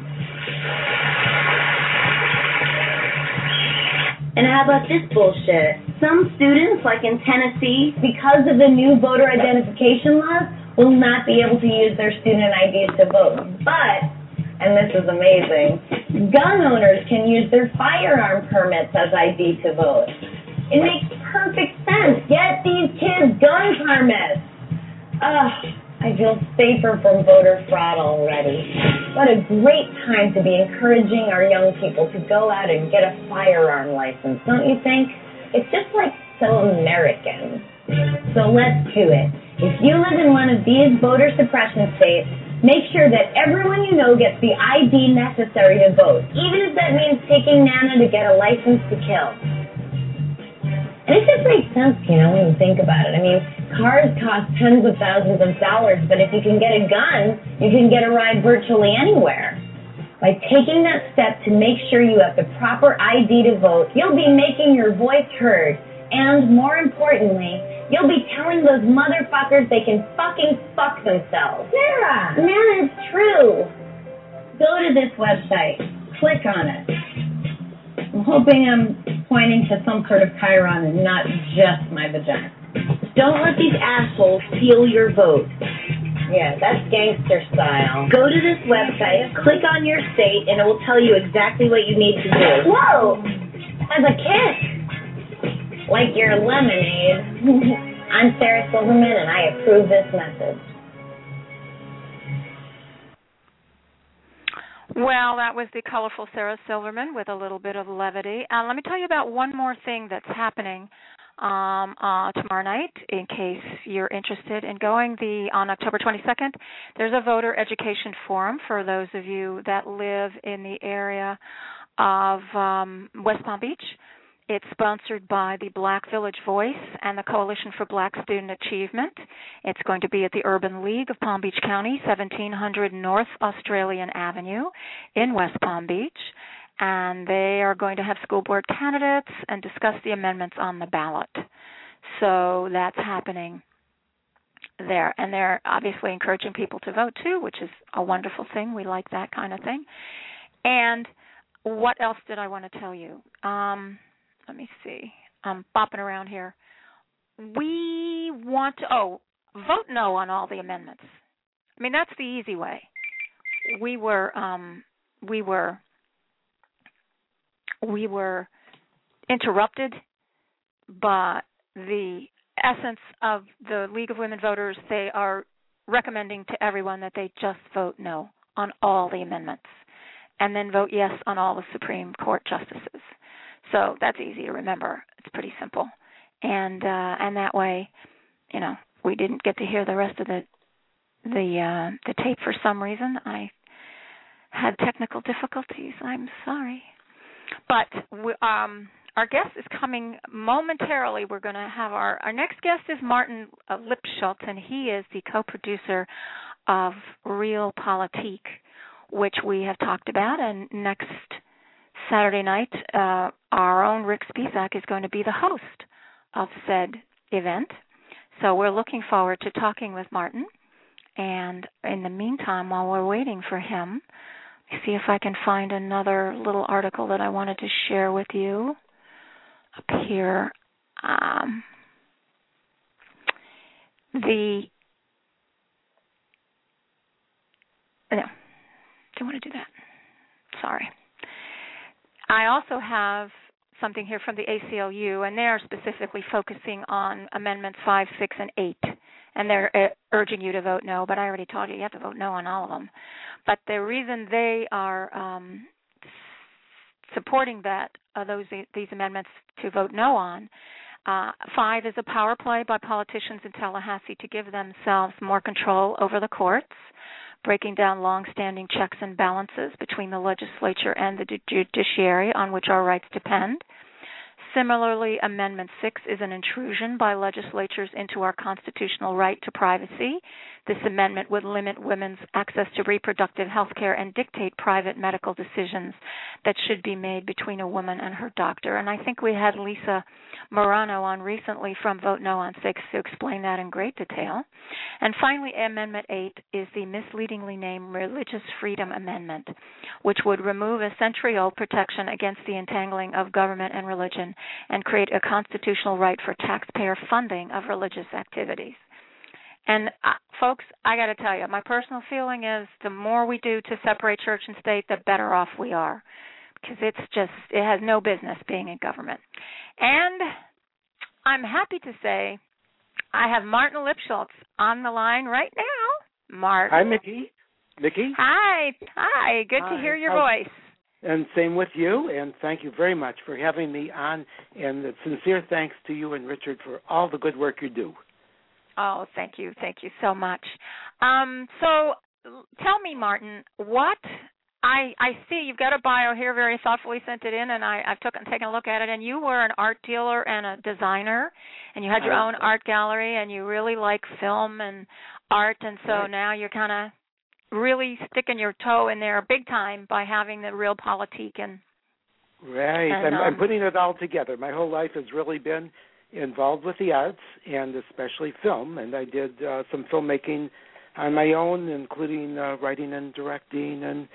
And how about this bullshit? Some students, like in Tennessee, because of the new voter identification laws, will not be able to use their student I Ds to vote. But, and this is amazing, gun owners can use their firearm permits as I D to vote. It makes perfect sense. Get these kids gun permits. Ugh, I feel safer from voter fraud already. What a great time to be encouraging our young people to go out and get a firearm license, don't you think? It's just like so American. So let's do it. If you live in one of these voter suppression states, make sure that everyone you know gets the I D necessary to vote, even if that means taking Nana to get a license to kill. And it just makes sense, you know, when you think about it. I mean, cars cost tens of thousands of dollars, but if you can get a gun, you can get a ride virtually anywhere. By taking that step to make sure you have the proper I D to vote, you'll be making your voice heard. And more importantly, you'll be telling those motherfuckers they can fucking fuck themselves. Sarah! Man, it's true. Go to this website. Click on it. I'm hoping I'm pointing to some sort of chyron and not just my vagina. Don't let these assholes steal your vote. Yeah, that's gangster style. Go to this website, click on your state, and it will tell you exactly what you need to do. Whoa! As a kiss. Like your lemonade. I'm Sarah Silverman, and I approve this message. Well, that was the colorful Sarah Silverman with a little bit of levity. Uh, let me tell you about one more thing that's happening um, uh, tomorrow night, in case you're interested in going. The on October twenty-second, there's a voter education forum for those of you that live in the area of um, West Palm Beach. It's sponsored by the Black Village Voice and the Coalition for Black Student Achievement. It's going to be at the Urban League of Palm Beach County, seventeen hundred North Australian Avenue in West Palm Beach. And they are going to have school board candidates and discuss the amendments on the ballot. So that's happening there. And they're obviously encouraging people to vote, too, which is a wonderful thing. We like that kind of thing. And what else did I want to tell you? Um... Let me see. I'm bopping around here. We want to, oh, vote no on all the amendments. I mean, that's the easy way. We were, um, we were, we were interrupted by the essence of the League of Women Voters. They are recommending to everyone that they just vote no on all the amendments and then vote yes on all the Supreme Court justices. So that's easy to remember. It's pretty simple, and uh, and that way, you know, we didn't get to hear the rest of the the uh, the tape for some reason. I had technical difficulties. I'm sorry, but we, um, our guest is coming momentarily. We're going to have our our next guest is Martin uh, Lipschultz, and he is the co-producer of Realpolitik, which we have talked about, and next Saturday night, uh, our own Rick Spisak is going to be the host of said event. So we're looking forward to talking with Martin. And in the meantime, while we're waiting for him, see if I can find another little article that I wanted to share with you up here. Um, the no, don't want to do that. Sorry. I also have something here from the A C L U, and they are specifically focusing on Amendments five, six, and eight, and they're uh, urging you to vote no, but I already told you you have to vote no on all of them. But the reason they are um, supporting that, uh, those these amendments to vote no on, uh, five is a power play by politicians in Tallahassee to give themselves more control over the courts, breaking down long-standing checks and balances between the legislature and the judiciary on which our rights depend. Similarly, Amendment six is an intrusion by legislatures into our constitutional right to privacy. This amendment would limit women's access to reproductive health care and dictate private medical decisions that should be made between a woman and her doctor. And I think we had Lisa Morano on recently from Vote No on six to explain that in great detail. And finally, Amendment eight is the misleadingly named Religious Freedom Amendment, which would remove a century-old protection against the entangling of government and religion and create a constitutional right for taxpayer funding of religious activities. And, uh, folks, I got to tell you, my personal feeling is the more we do to separate church and state, the better off we are, because it's just, it has no business being in government. And I'm happy to say I have Martin Lipschultz on the line right now. Martin. Hi, Mickey. Mickey. Hi. Hi. Good Hi. to hear your How- voice. And same with you, and thank you very much for having me on, and sincere thanks to you and Richard for all the good work you do. Oh, thank you. Thank you so much. Um, so tell me, Martin, what I I see you've got a bio here, very thoughtfully sent it in, and I, I've took, taken a look at it, and you were an art dealer and a designer, and you had your I, own art gallery, and you really like film and art, and so right. now you're kind of really sticking your toe in there big time by having the Real Politique. And, right. and I'm, um, I'm putting it all together. My whole life has really been involved with the arts, and especially film, and I did uh, some filmmaking on my own, including uh, writing and directing and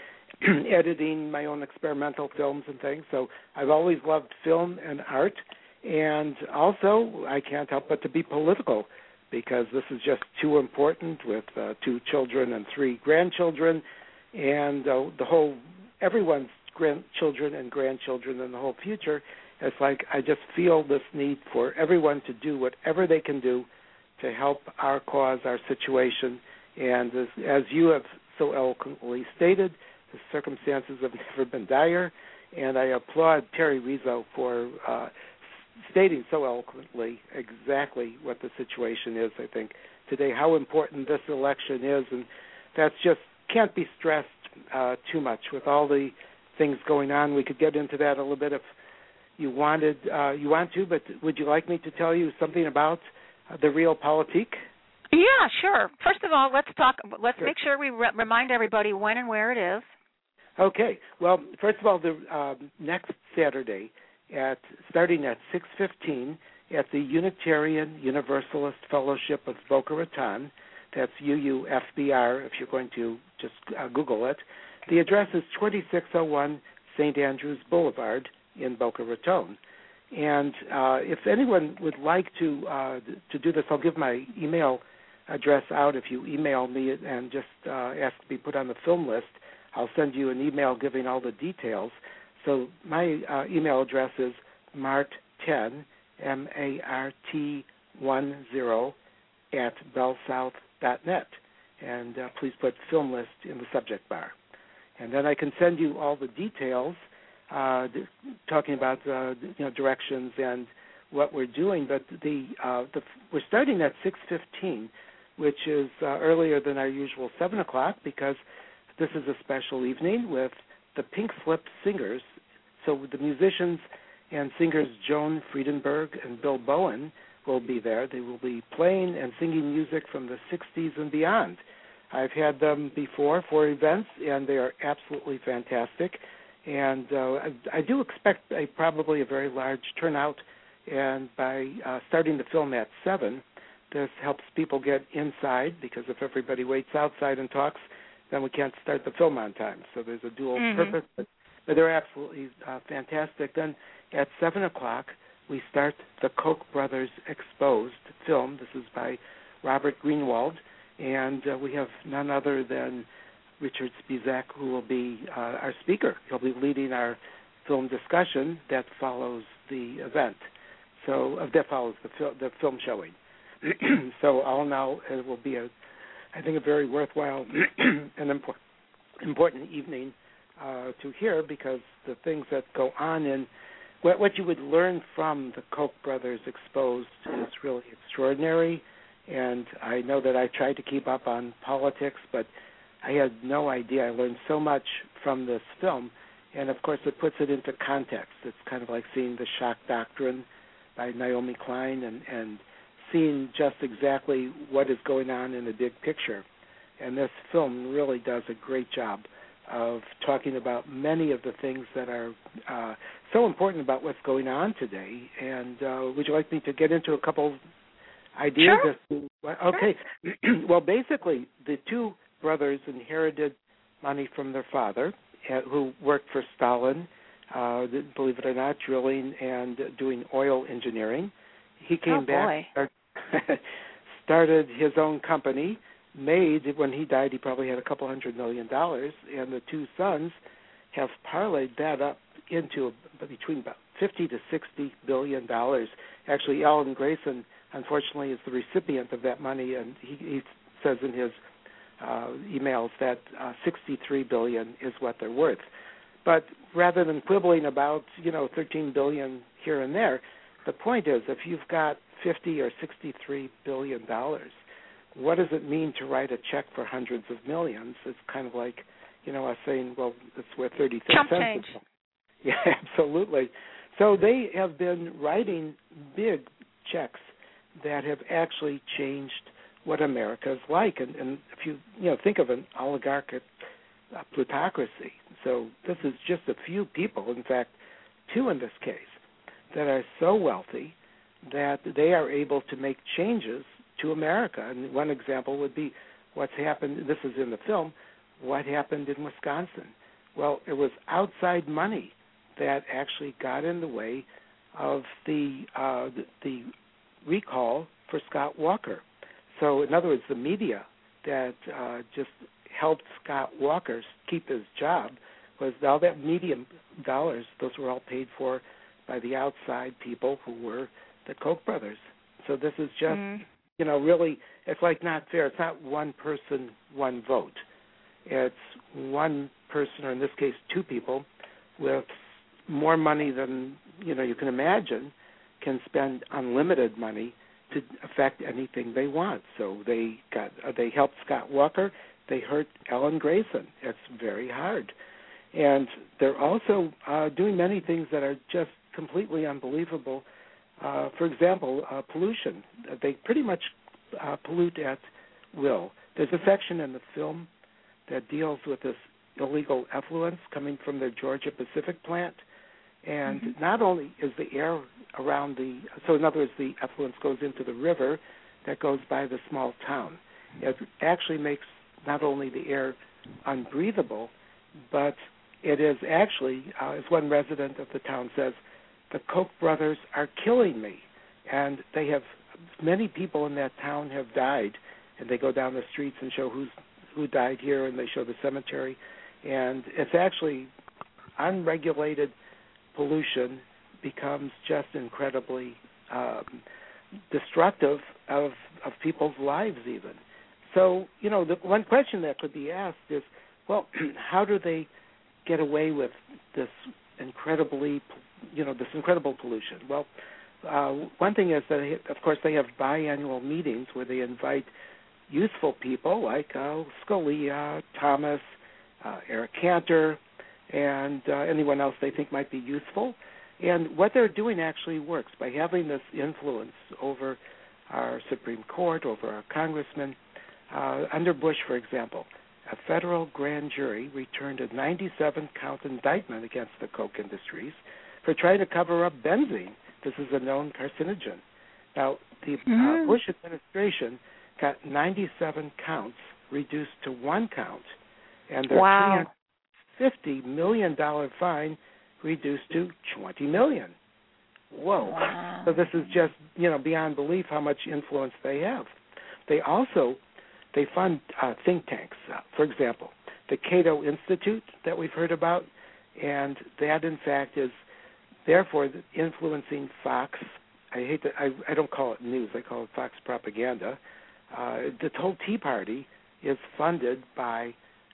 editing my own experimental films and things. So I've always loved film and art, and also I can't help but to be political, because this is just too important with uh, two children and three grandchildren, and uh, the whole, everyone's grandchildren and grandchildren and the whole future. It's like I just feel this need for everyone to do whatever they can do to help our cause, our situation. And as, as you have so eloquently stated, the circumstances have never been dire, and I applaud Terry Rizzo for uh, stating so eloquently exactly what the situation is, I think, today, how important this election is, and that's just can't be stressed uh, too much with all the things going on. We could get into that a little bit if you wanted, uh, you want to, but would you like me to tell you something about uh, the Real Politique? Yeah, sure. First of all, let's talk. Let's Sure. make sure we re- remind everybody when and where it is. Okay. Well, first of all, the uh, next Saturday, at starting at six fifteen at the Unitarian Universalist Fellowship of Boca Raton. That's U U F B R if you're going to just uh, Google it. The address is twenty-six oh one Saint Andrews Boulevard in Boca Raton. And uh, if anyone would like to uh, to do this, I'll give my email address out. If you email me and just uh, ask to be put on the film list, I'll send you an email giving all the details. So my uh, email address is mart ten, M A R T one zero, at bellsouth dot net. And uh, please put film list in the subject bar. And then I can send you all the details, uh, talking about uh, you know directions and what we're doing. But the, uh, the we're starting at six fifteen, which is uh, earlier than our usual seven o'clock, because this is a special evening with the Pink Slip Singers. So the musicians and singers Joan Friedenberg and Bill Bowen will be there. They will be playing and singing music from the sixties and beyond. I've had them before for events, and they are absolutely fantastic. And uh, I, I do expect a probably a very large turnout. And by uh, starting the film at seven, this helps people get inside, because if everybody waits outside and talks, then we can't start the film on time. So there's a dual Mm-hmm. purpose, but, but they're absolutely uh, fantastic. Then at seven o'clock, we start the Koch brothers Exposed film. This is by Robert Greenwald, and uh, we have none other than Richard Spizak, who will be uh, our speaker. He'll be leading our film discussion that follows the event. So uh, that follows the, fil- the film showing. So all now it will be a I think a very worthwhile and import, important evening uh, to hear, because the things that go on in what, what you would learn from the Koch brothers Exposed is really extraordinary. And I know that I tried to keep up on politics, but I had no idea. I learned so much from this film, and of course it puts it into context. It's kind of like seeing The Shock Doctrine by Naomi Klein, and, and seeing just exactly what is going on in the big picture. And this film really does a great job of talking about many of the things that are uh, so important about what's going on today. And uh, would you like me to get into a couple ideas? Sure. As to, okay. Sure. Well, basically, the two brothers inherited money from their father, uh, who worked for Stalin, uh, believe it or not, drilling and doing oil engineering. He came oh, back, start, started his own company, made, when he died, he probably had a couple hundred million dollars, and the two sons have parlayed that up into between about fifty to sixty billion dollars. Actually, Alan Grayson, unfortunately, is the recipient of that money, and he, he says in his uh, emails that uh, sixty-three billion dollars is what they're worth. But rather than quibbling about, you know, thirteen billion dollars here and there, the point is, if you've got fifty or sixty-three billion dollars, what does it mean to write a check for hundreds of millions? It's kind of like, you know, us saying, well, it's worth thirty cents. Chump change. Yeah, absolutely. So they have been writing big checks that have actually changed what America is like. And, and if you, you know, think of an oligarchic uh, plutocracy, so this is just a few people, in fact, two in this case, that are so wealthy that they are able to make changes to America. And one example would be what's happened, this is in the film, what happened in Wisconsin. Well, it was outside money that actually got in the way of the, uh, the the recall for Scott Walker. So, in other words, the media that uh, just helped Scott Walker keep his job was all that media dollars, those were all paid for by the outside people who were the Koch brothers. So this is just, mm. you know, really, it's like not fair. It's not one person, one vote. It's one person, or in this case, two people, with more money than, you know, you can imagine, can spend unlimited money to affect anything they want. So they got, uh, they helped Scott Walker. They hurt Alan Grayson. It's very hard. And they're also uh, doing many things that are just completely unbelievable. Uh, for example, uh, pollution. They pretty much uh, pollute at will. There's a section in the film that deals with this illegal effluence coming from their Georgia Pacific plant. And mm-hmm. not only is the air around the, so in other words, the effluence goes into the river that goes by the small town. It actually makes not only the air unbreathable, but it is actually, uh, as one resident of the town says, the Koch brothers are killing me. And they have, many people in that town have died, and they go down the streets and show who's who died here, and they show the cemetery. And it's actually unregulated pollution becomes just incredibly um, destructive of, of people's lives even. So, you know, the one question that could be asked is, well, how do they get away with this incredibly, you know, this incredible pollution? Well, uh, one thing is that, they, of course, they have biannual meetings where they invite useful people like uh, Scalia, Thomas, uh, Eric Cantor, and uh, anyone else they think might be useful. And what they're doing actually works by having this influence over our Supreme Court, over our congressmen. Uh, under Bush, for example, a federal grand jury returned a ninety-seven count indictment against the Koch Industries for trying to cover up benzene. This is a known carcinogen. Now, the mm. uh, Bush administration got ninety-seven counts reduced to one count, and their wow. three hundred fifty million dollars fine reduced to twenty million dollars. Whoa. Wow. So this is just, you know, beyond belief how much influence they have. They also, they fund uh, think tanks. Uh, for example, the Cato Institute that we've heard about, and that, in fact, is therefore influencing Fox. I hate to, I, I don't call it news. I call it Fox propaganda. Uh, the whole Tea Party is funded by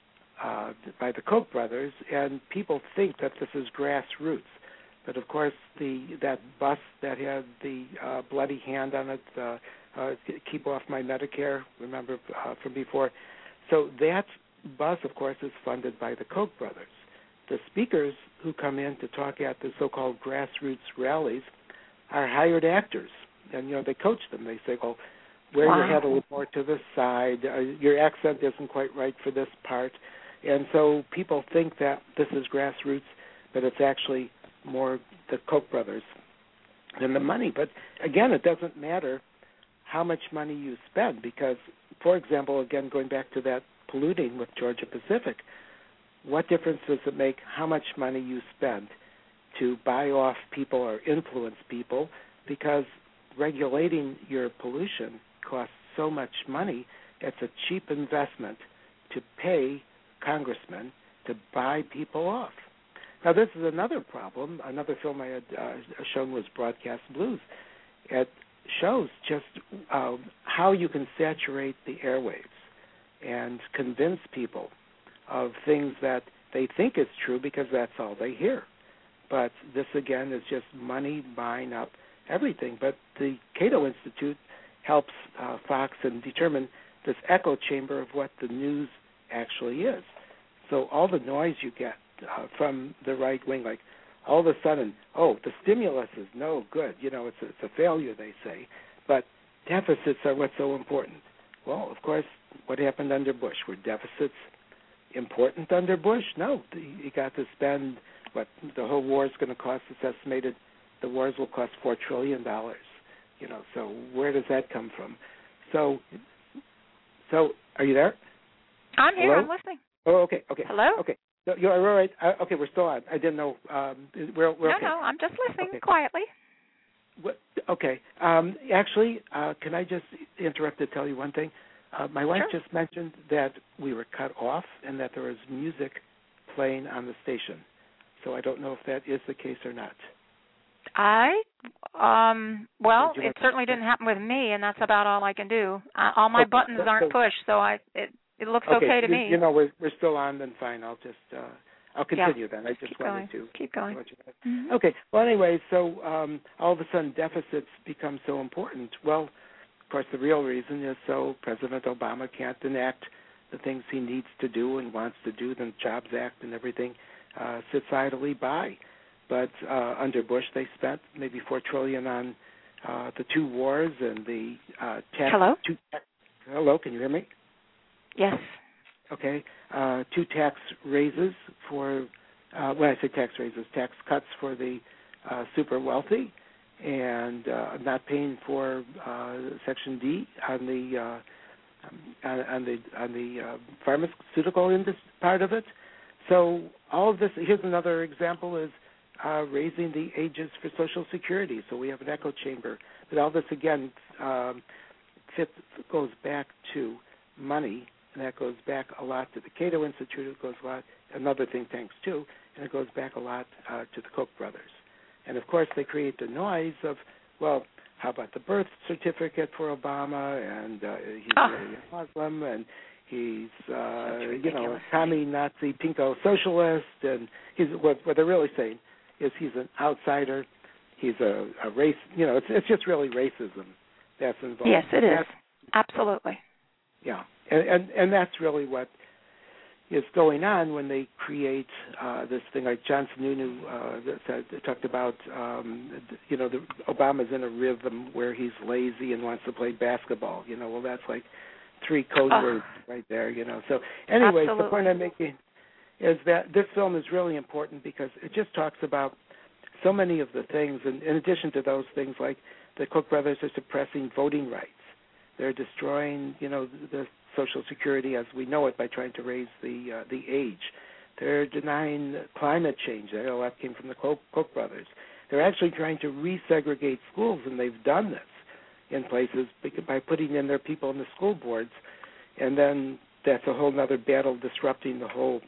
Uh, by the Koch brothers, and people think that this is grassroots. But of course, the that bus that had the uh, bloody hand on it, uh, uh, keep off my Medicare, remember uh, from before. So that bus, of course, is funded by the Koch brothers. The speakers who come in to talk at the so-called grassroots rallies are hired actors, and you know they coach them. They say, "Well, wear wow. your head a little more to the side. Uh, your accent isn't quite right for this part." And so people think that this is grassroots, but it's actually more the Koch brothers than the money. But again, it doesn't matter how much money you spend because, for example, again, going back to that polluting with Georgia Pacific, what difference does it make how much money you spend to buy off people or influence people? Because regulating your pollution costs so much money, it's a cheap investment to pay congressmen to buy people off. Now, this is another problem. Another film I had uh, shown was Broadcast Blues. It shows just uh, how you can saturate the airwaves and convince people of things that they think is true because that's all they hear. But this, again, is just money buying up everything. But the Cato Institute helps uh, Fox and determine this echo chamber of what the news actually is. So all the noise you get uh, from the right wing, like all of a sudden, oh, the stimulus is no good. You know, it's a, it's a failure, they say. But deficits are what's so important. Well, of course, what happened under Bush? Were deficits important under Bush? No. You got to spend, what, the whole war is going to cost, it's estimated the wars will cost four trillion dollars. You know, so where does that come from? So, so are you there? I'm here. Hello? I'm listening. Oh, okay, okay. Hello? Okay. No, you're all right. Uh, okay, we're still on. I didn't know. Um, we're, we're no, okay. no, I'm just listening Okay. quietly. What, okay. Um, actually, uh, can I just interrupt to tell you one thing? Uh, my wife Sure. just mentioned that we were cut off and that there was music playing on the station. So I don't know if that is the case or not. I, um, well, Would you it like- certainly didn't happen with me, and that's about all I can do. Uh, all my Okay, buttons so- aren't so- pushed, so I it it looks okay, to you, me. You know, we're we're still on. Then fine. I'll just uh, I'll continue then. I just Keep wanted going. to Keep going. let you know. Mhm. Okay. Well, anyway, so um, all of a sudden deficits become so important. Well, of course, the real reason is so President Obama can't enact the things he needs to do and wants to do. The Jobs Act and everything uh, sits idly by. But uh, under Bush, they spent maybe four trillion dollars on uh, the two wars and the uh, tax. Hello? Two, hello, can you hear me? Yes. Okay, uh, two tax raises for, uh, when I say tax raises, tax cuts for the uh, super wealthy, and uh, not paying for uh, Section D on the uh, on, on the on the uh, pharmaceutical industry part of it. So all of this. Here's another example: is uh, raising the ages for Social Security. So we have an echo chamber. But all this again um, fits, goes back to money. And that goes back a lot to the Cato Institute. It goes a lot, another think tanks too, and it goes back a lot uh, to the Koch brothers. And of course, they create the noise of, well, how about the birth certificate for Obama? And uh, he's Oh. really a Muslim, and he's uh, you ridiculous. know, commie Nazi pinko socialist, and he's what, what they're really saying is he's an outsider. He's a, a race. You know, it's it's just really racism that's involved. Yes, it is. That's, Absolutely. yeah. And, and and that's really what is going on when they create uh, this thing. Like John Sununu uh, said, talked about, um, you know, the, Obama's in a rhythm where he's lazy and wants to play basketball. You know, well, that's like three code Oh. words right there. You know. So, anyways, Absolutely. the point I'm making is that this film is really important because it just talks about so many of the things, and in addition to those things, like the Koch brothers are suppressing voting rights. They're destroying, you know, the Social Security as we know it by trying to raise the uh, the age. They're denying climate change. All that came from the Koch, Koch brothers. They're actually trying to resegregate schools, and they've done this in places by putting in their people in the school boards. And then that's a whole other battle disrupting the whole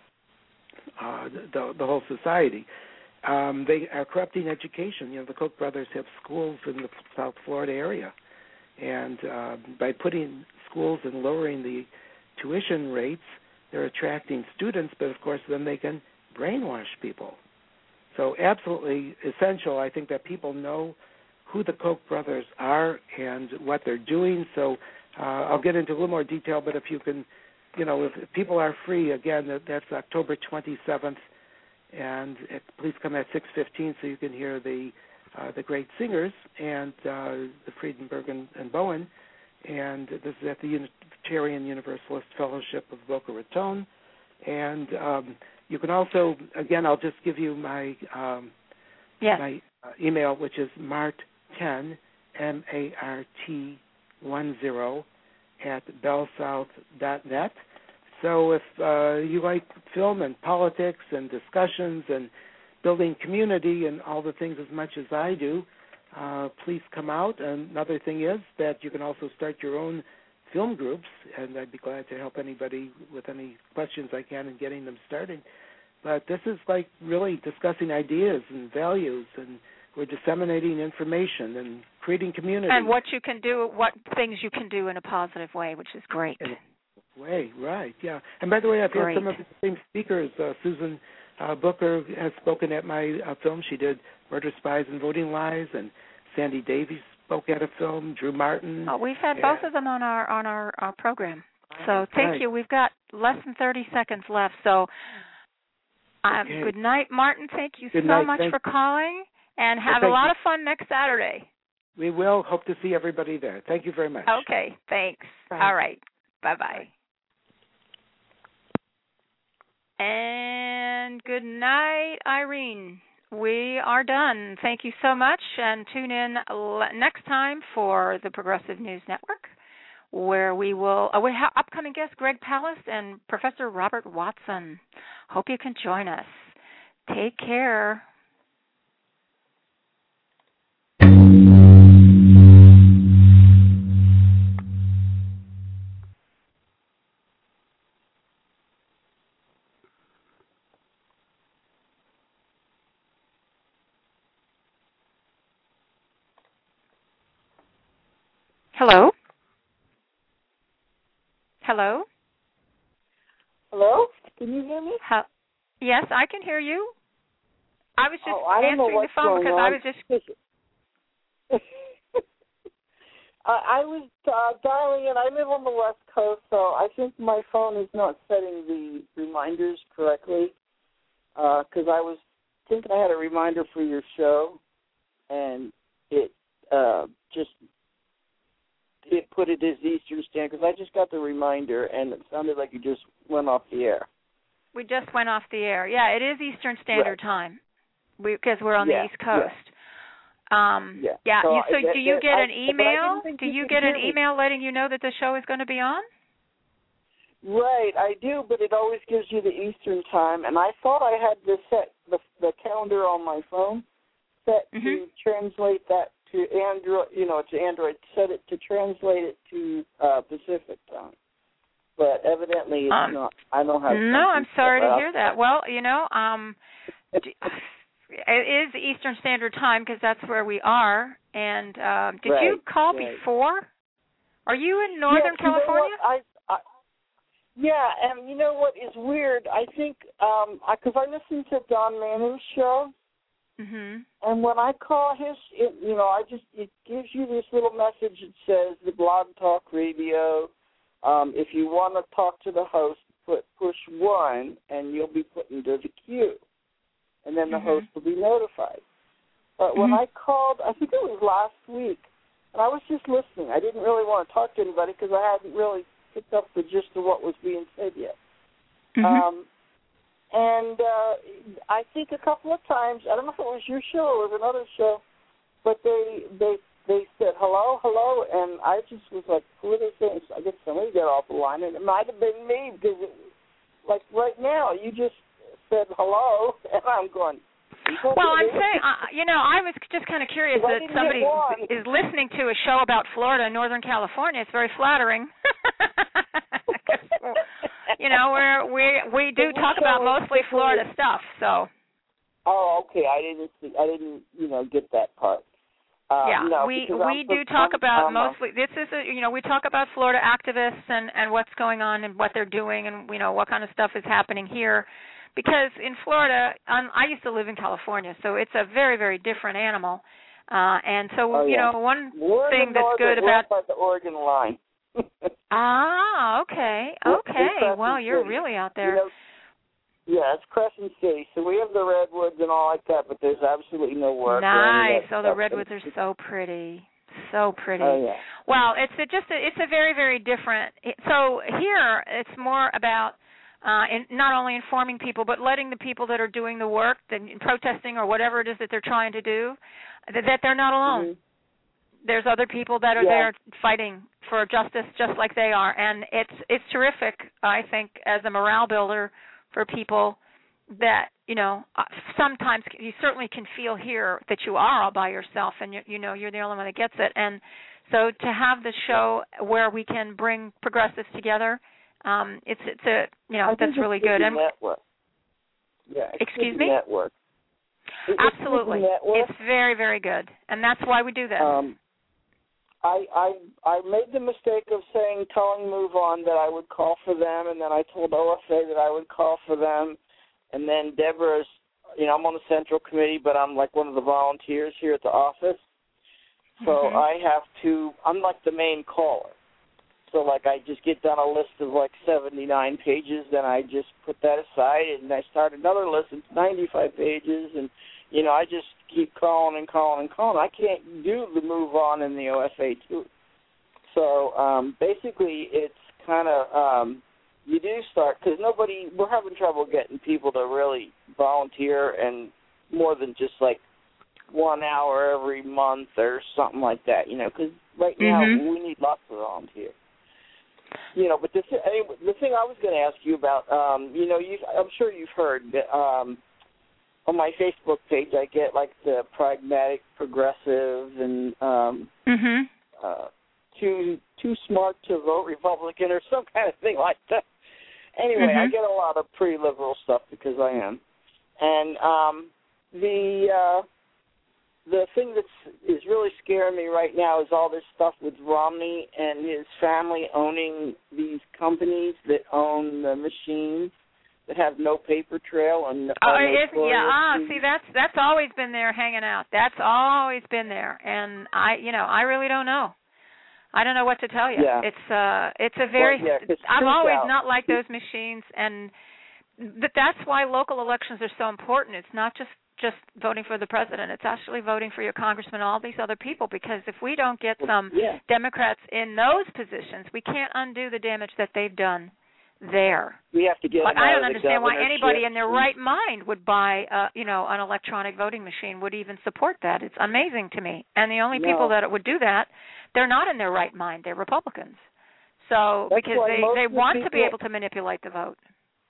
uh, the, the whole society. Um, they are corrupting education. You know, the Koch brothers have schools in the South Florida area. And uh, by putting schools and lowering the tuition rates, they're attracting students, but of course then they can brainwash people. So absolutely essential, I think, that people know who the Koch brothers are and what they're doing. So uh, I'll get into a little more detail, but if you can, you know, if, if people are free, again, that, that's October twenty-seventh, and it, please come at six fifteen so you can hear the Uh, the great singers and uh, the Friedenberg and, and Bowen, and this is at the Unitarian Universalist Fellowship of Boca Raton. And um, you can also, again, I'll just give you my um, Yes. my uh, email, which is mart ten, M A R T one zero, at bellsouth dot net. So if uh, you like film and politics and discussions and building community and all the things as much as I do, uh, please come out. Another thing is that you can also start your own film groups, and I'd be glad to help anybody with any questions I can in getting them started. but this is like really discussing ideas and values, and we're disseminating information and creating community. And what you can do, what things you can do in a positive way, which is great. In a way, right, yeah. And by the way, I've great. had some of the same speakers. Uh, Susan uh, Booker has spoken at my uh, film. She did Murder, Spies, and Voting Lies, and Sandy Davies spoke at a film, Drew Martin. Oh, we've had yeah. both of them on our on our, our program. So thank right. you. We've got less than thirty seconds left. So um, okay. good night, Martin. Thank you good so night. much Thank for calling, and have well, a lot you. of fun next Saturday. We will. Hope to see everybody there. Thank you very much. Okay, thanks. Bye. All right. Bye-bye. Bye. And good night, Irene. We are done. Thank you so much, and tune in next time for the Progressive News Network, where we will uh, we have upcoming guests Greg Palast and Professor Robert Watson. Hope you can join us. Take care. Hello? Hello? Hello? Can you hear me? How, yes, I can hear you. I was just oh, I don't answering know the phone because on. I was just... I, I was uh, dialing in. I live on the West Coast, so I think my phone is not setting the reminders correctly because uh, I was thinking I had a reminder for your show, and it uh, just... it put it as Eastern Standard, because I just got the reminder, and it sounded like you just went off the air. We just went off the air. Yeah, it is Eastern Standard right. Time, because we, we're on yeah, the East Coast. Yeah. Um, yeah. yeah. So, you, so that, do you that, get I, an email? Do you, you get an me. email letting you know that the show is going to be on? Right, I do, but it always gives you the Eastern Time, and I thought I had the set the, the calendar on my phone set mm-hmm. to translate that to Android, you know, to Android, set it to translate it to uh, Pacific time. But evidently it's um, not. I don't have. No, I'm sorry to hear that. that. Well, you know, um, it is Eastern Standard Time because that's where we are. And um, did right, you call right. before? Are you in Northern yeah, California? You know what? I, I, yeah, and you know what is weird? I think because um, I, I listen to Don Manning's show. Mm-hmm. And when I call his, it, you know, I just, it gives you this little message that says the Blog Talk Radio. Um, if you want to talk to the host, put push one, and you'll be put into the queue. And then the mm-hmm. host will be notified. But mm-hmm. when I called, I think it was last week, and I was just listening. I didn't really want to talk to anybody because I hadn't really picked up the gist of what was being said yet. Mm-hmm. Um, And uh, I think a couple of times, I don't know if it was your show or it was another show, but they they they said hello, hello, and I just was like, who are they saying? So I guess somebody got off the line, and it might have been me because, it, like right now, you just said hello, and I'm going. Well, I'm saying, uh, you know, I was just kind of curious that somebody is listening to a show about Florida and Northern California. It's very flattering. You know, we're, we we do talk about mostly Florida stuff, so. Oh, okay. I didn't see. I didn't, you know, get that part. Uh, yeah, no, we we I'm do so, talk about um, mostly. This is a, you know, we talk about Florida activists and and what's going on and what they're doing and you know what kind of stuff is happening here, because in Florida, um, I used to live in California, so it's a very very different animal, uh, and so oh, you yeah. know one we're thing that's northern, good about we're by the Oregon line. ah, okay, okay. Well, you're City. really out there. You know, yeah, it's Crescent City, so we have the redwoods and all like that, but there's absolutely no work. Nice. Oh, the redwoods are so pretty, so pretty. Oh yeah. Well, it's a, just a, it's a very very different. So here it's more about uh, in, not only informing people, but letting the people that are doing the work, the protesting or whatever it is that they're trying to do, that, that they're not alone. Mm-hmm. There's other people that are yeah. there fighting for justice just like they are, and it's it's terrific, I think, as a morale builder for people that, you know, sometimes you certainly can feel here that you are all by yourself and, you, you know, you're the only one that gets it. And so to have the show where we can bring progressives together, um, it's it's a, you know, I that's think really it's good. a And network. Yeah. Excuse Xfinity me? Network. Absolutely. Network. It's very, very good, and that's why we do this. Um, I, I I made the mistake of saying, telling Move On that I would call for them, and then I told O F A that I would call for them, and then Deborah's, you know, I'm on the Central Committee, but I'm like one of the volunteers here at the office. So mm-hmm. I have to, I'm like the main caller. So, like, I just get down a list of, like, seventy-nine pages, then I just put that aside, and I start another list. It's ninety-five pages, and, you know, I just keep calling and calling and calling. I can't do the Move On in the O F A, too. So, um, basically, it's kind of, um, you do start, because nobody, we're having trouble getting people to really volunteer and more than just, like, one hour every month or something like that, you know, because right now mm-hmm. we need lots of volunteers. You know, but the, th- anyway, the thing I was going to ask you about, um, you know, you've, I'm sure you've heard that um, on my Facebook page I get, like, the pragmatic progressive and um, mm-hmm. uh, too too smart to vote Republican or some kind of thing like that. Anyway, mm-hmm. I get a lot of pretty liberal stuff because I am. And um, the... Uh, The thing that is really scaring me right now is all this stuff with Romney and his family owning these companies that own the machines that have no paper trail and oh, uh, it, no yeah. Ah, fees. see, that's that's always been there, hanging out. That's always been there, and I, you know, I really don't know. I don't know what to tell you. Yeah. It's uh, it's a very. Well, yeah, I've always out. not liked those machines, and but that's why local elections are so important. It's not just. just voting for the president. It's actually voting for your congressman and all these other people, because if we don't get some yeah. Democrats in those positions, we can't undo the damage that they've done there. We have to get like, them I out don't of the understand why anybody in their and... right mind would buy, uh, you know, an electronic voting machine, would even support that. It's amazing to me. And the only no. people that would do that, they're not in their right mind. They're Republicans. So That's because they, they the want people... to be able to manipulate the vote.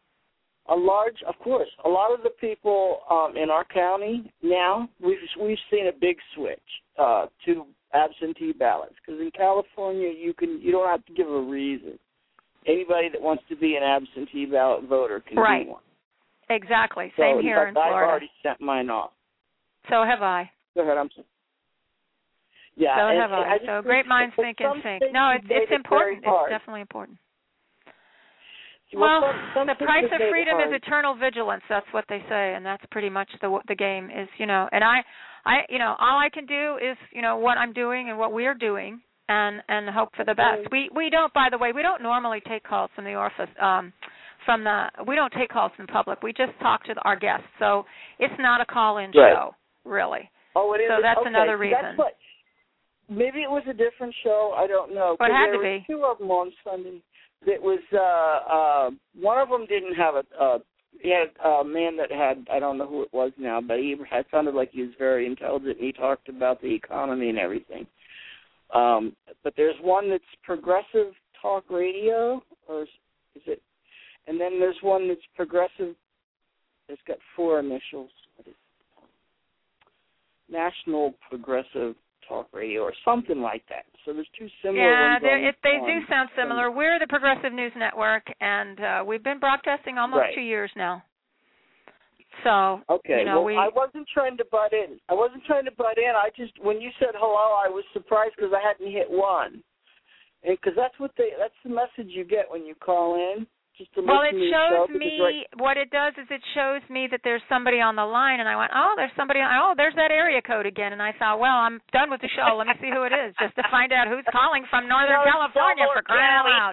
A large, of course, a lot of the people um, in our county now, we've we've seen a big switch uh, to absentee ballots, because in California you can you don't have to give a reason. Anybody that wants to be an absentee ballot voter can right. be one. Exactly. So, Same here in, fact, in Florida. I've already sent mine off. So have I. Go ahead. I'm sorry. Yeah. So and, have I. and I so great minds think in sync. No, it's it's important. It's definitely important. Well, well some, some the price of freedom is eternal vigilance. That's what they say, and that's pretty much the the game. Is you know, and I, I, you know, all I can do is you know what I'm doing and what we're doing, and and hope for the best. We we don't, by the way, we don't normally take calls from the office, um, from the we don't take calls from the public. We just talk to our guests, so it's not a call-in right. show, really. Oh, it is. So that's okay. another reason. That's what, maybe it was a different show. I don't know. Well, it had there to was be. Two of them on Sunday. It was uh, uh, one of them didn't have a. Uh, he had a man that had I don't know who it was now, but he had sounded like he was very intelligent. And he talked about the economy and everything. Um, but there's one that's progressive talk radio, or is it? And then there's one that's progressive. It's got four initials. What is it? National Progressive Talk Radio, or something like that. So there's two similar yeah, ones. Yeah, it, they do sound similar. We're the Progressive News Network, and uh, we've been broadcasting almost right. two years now. So, okay, you know, well, we... I wasn't trying to butt in. I wasn't trying to butt in. I just, when you said hello, I was surprised because I hadn't hit one. And because that's what they, that's the message you get when you call in. Just to well, it listen to shows the show, me, right... what it does is it shows me that there's somebody on the line, and I went, oh, there's somebody, on, oh, there's that area code again. And I thought, well, I'm done with the show. Let me see who it is, just to find out who's calling from Northern no, California, for crying out loud.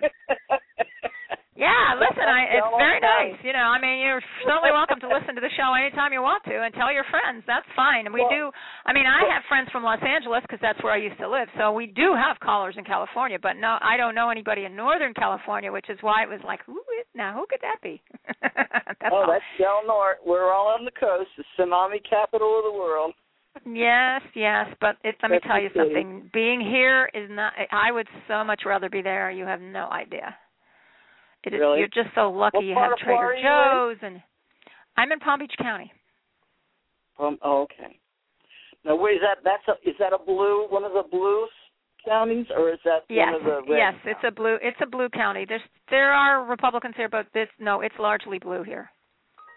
Yeah, listen, I, it's very nice. You know, I mean, you're certainly welcome to listen to the show anytime you want to and tell your friends. That's fine. And we well, do, I mean, I have friends from Los Angeles because that's where I used to live. So we do have callers in California, but no, I don't know anybody in Northern California, which is why it was like, who is, now who could that be? that's oh, all. that's Del Norte. We're all on the coast, the tsunami capital of the world. Yes, yes, but it, let me That's tell you city. something. Being here is not, I would so much rather be there. You have no idea. It is, really? You're just so lucky what you part have of Trader Florida Joe's, and I'm in Palm Beach County. Um, oh, okay. Now, wait, is that that's a, is that a blue one of the blue counties, or is that yes, one of the red yes, counties? it's a blue it's a blue county. There's there are Republicans here, but this no, it's largely blue here.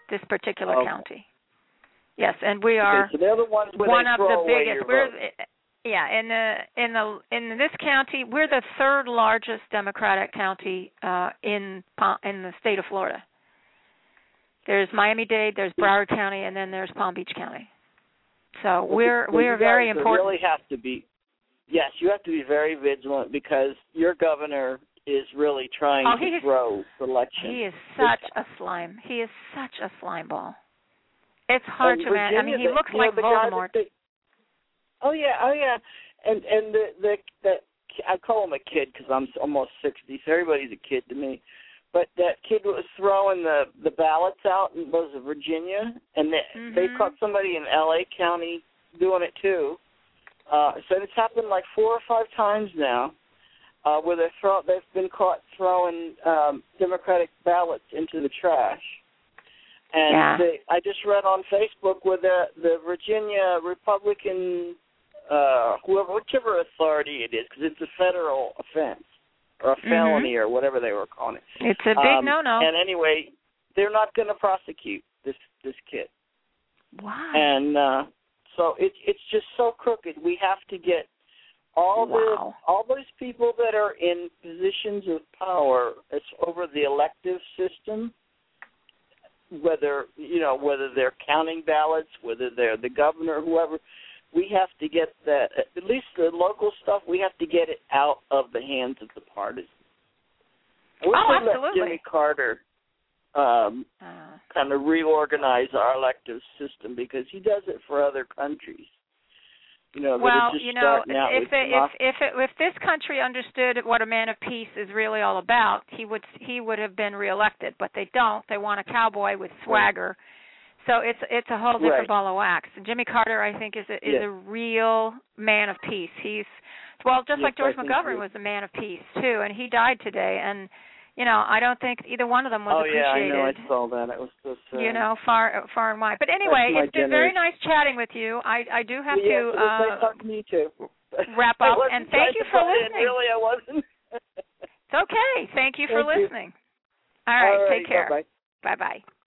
this particular Okay. county. Yes, and we are okay, so they're the ones where one they of throw the away biggest. your We're vote. yeah, in the in the in this county, we're the third largest Democratic county uh, in in the state of Florida. There's Miami-Dade, there's Broward County, and then there's Palm Beach County. So we're Well, we're you very guys important. really have to be. Yes, you have to be very vigilant because your governor is really trying Oh, to he is- throw the election. He is such a slime. He is such a slime ball. It's hard And to imagine. I mean, he Virginia, looks the, you know, like the guy Voldemort. that they- oh yeah, oh yeah, and and the the, the I call him a kid because I'm almost sixty, so everybody's a kid to me. But that kid was throwing the the ballots out in was it Virginia, and they Mhm. they caught somebody in L A County doing it too. Uh, so it's happened like four or five times now, uh, where they throw they've been caught throwing um, Democratic ballots into the trash. And Yeah. they, I just read on Facebook where the the Virginia Republican, uh, whoever, whichever authority it is, because it's a federal offense or a Mhm. felony or whatever they were calling it. It's a big Um, no-no. And anyway, they're not going to prosecute this this kid. Why? And uh, so it, it's just so crooked. We have to get all Wow. the all those people that are in positions of power as over the elective system, whether you know whether they're counting ballots, whether they're the governor, whoever. We have to get that, at least the local stuff, we have to get it out of the hands of the partisans. I wish Oh, they let absolutely. Jimmy Carter um, Uh, kind of reorganize our elective system because he does it for other countries. You know, that well, are just you know, starting out if with they, if democracy. if it, if this country understood what a man of peace is really all about, he would he would have been reelected. But they don't. They want a cowboy with swagger. So it's it's a whole different Right. ball of wax. And Jimmy Carter, I think, is a, is Yes. a real man of peace. He's well, just Yes, like George I think McGovern so. was a man of peace too, and he died today. And you know, I don't think either one of them was Oh yeah, I appreciated. know. I saw that. It was so sad. You know, far far and wide. But anyway, my it's been very generation. nice chatting with you. I I do have yes, to it was nice uh, talking to you too. wrap I up. wasn't And thank trying you to for butt in, listening. Really, I wasn't. It's okay. Thank you for Thank you. listening. All right, All right, take care. bye-bye. Bye bye.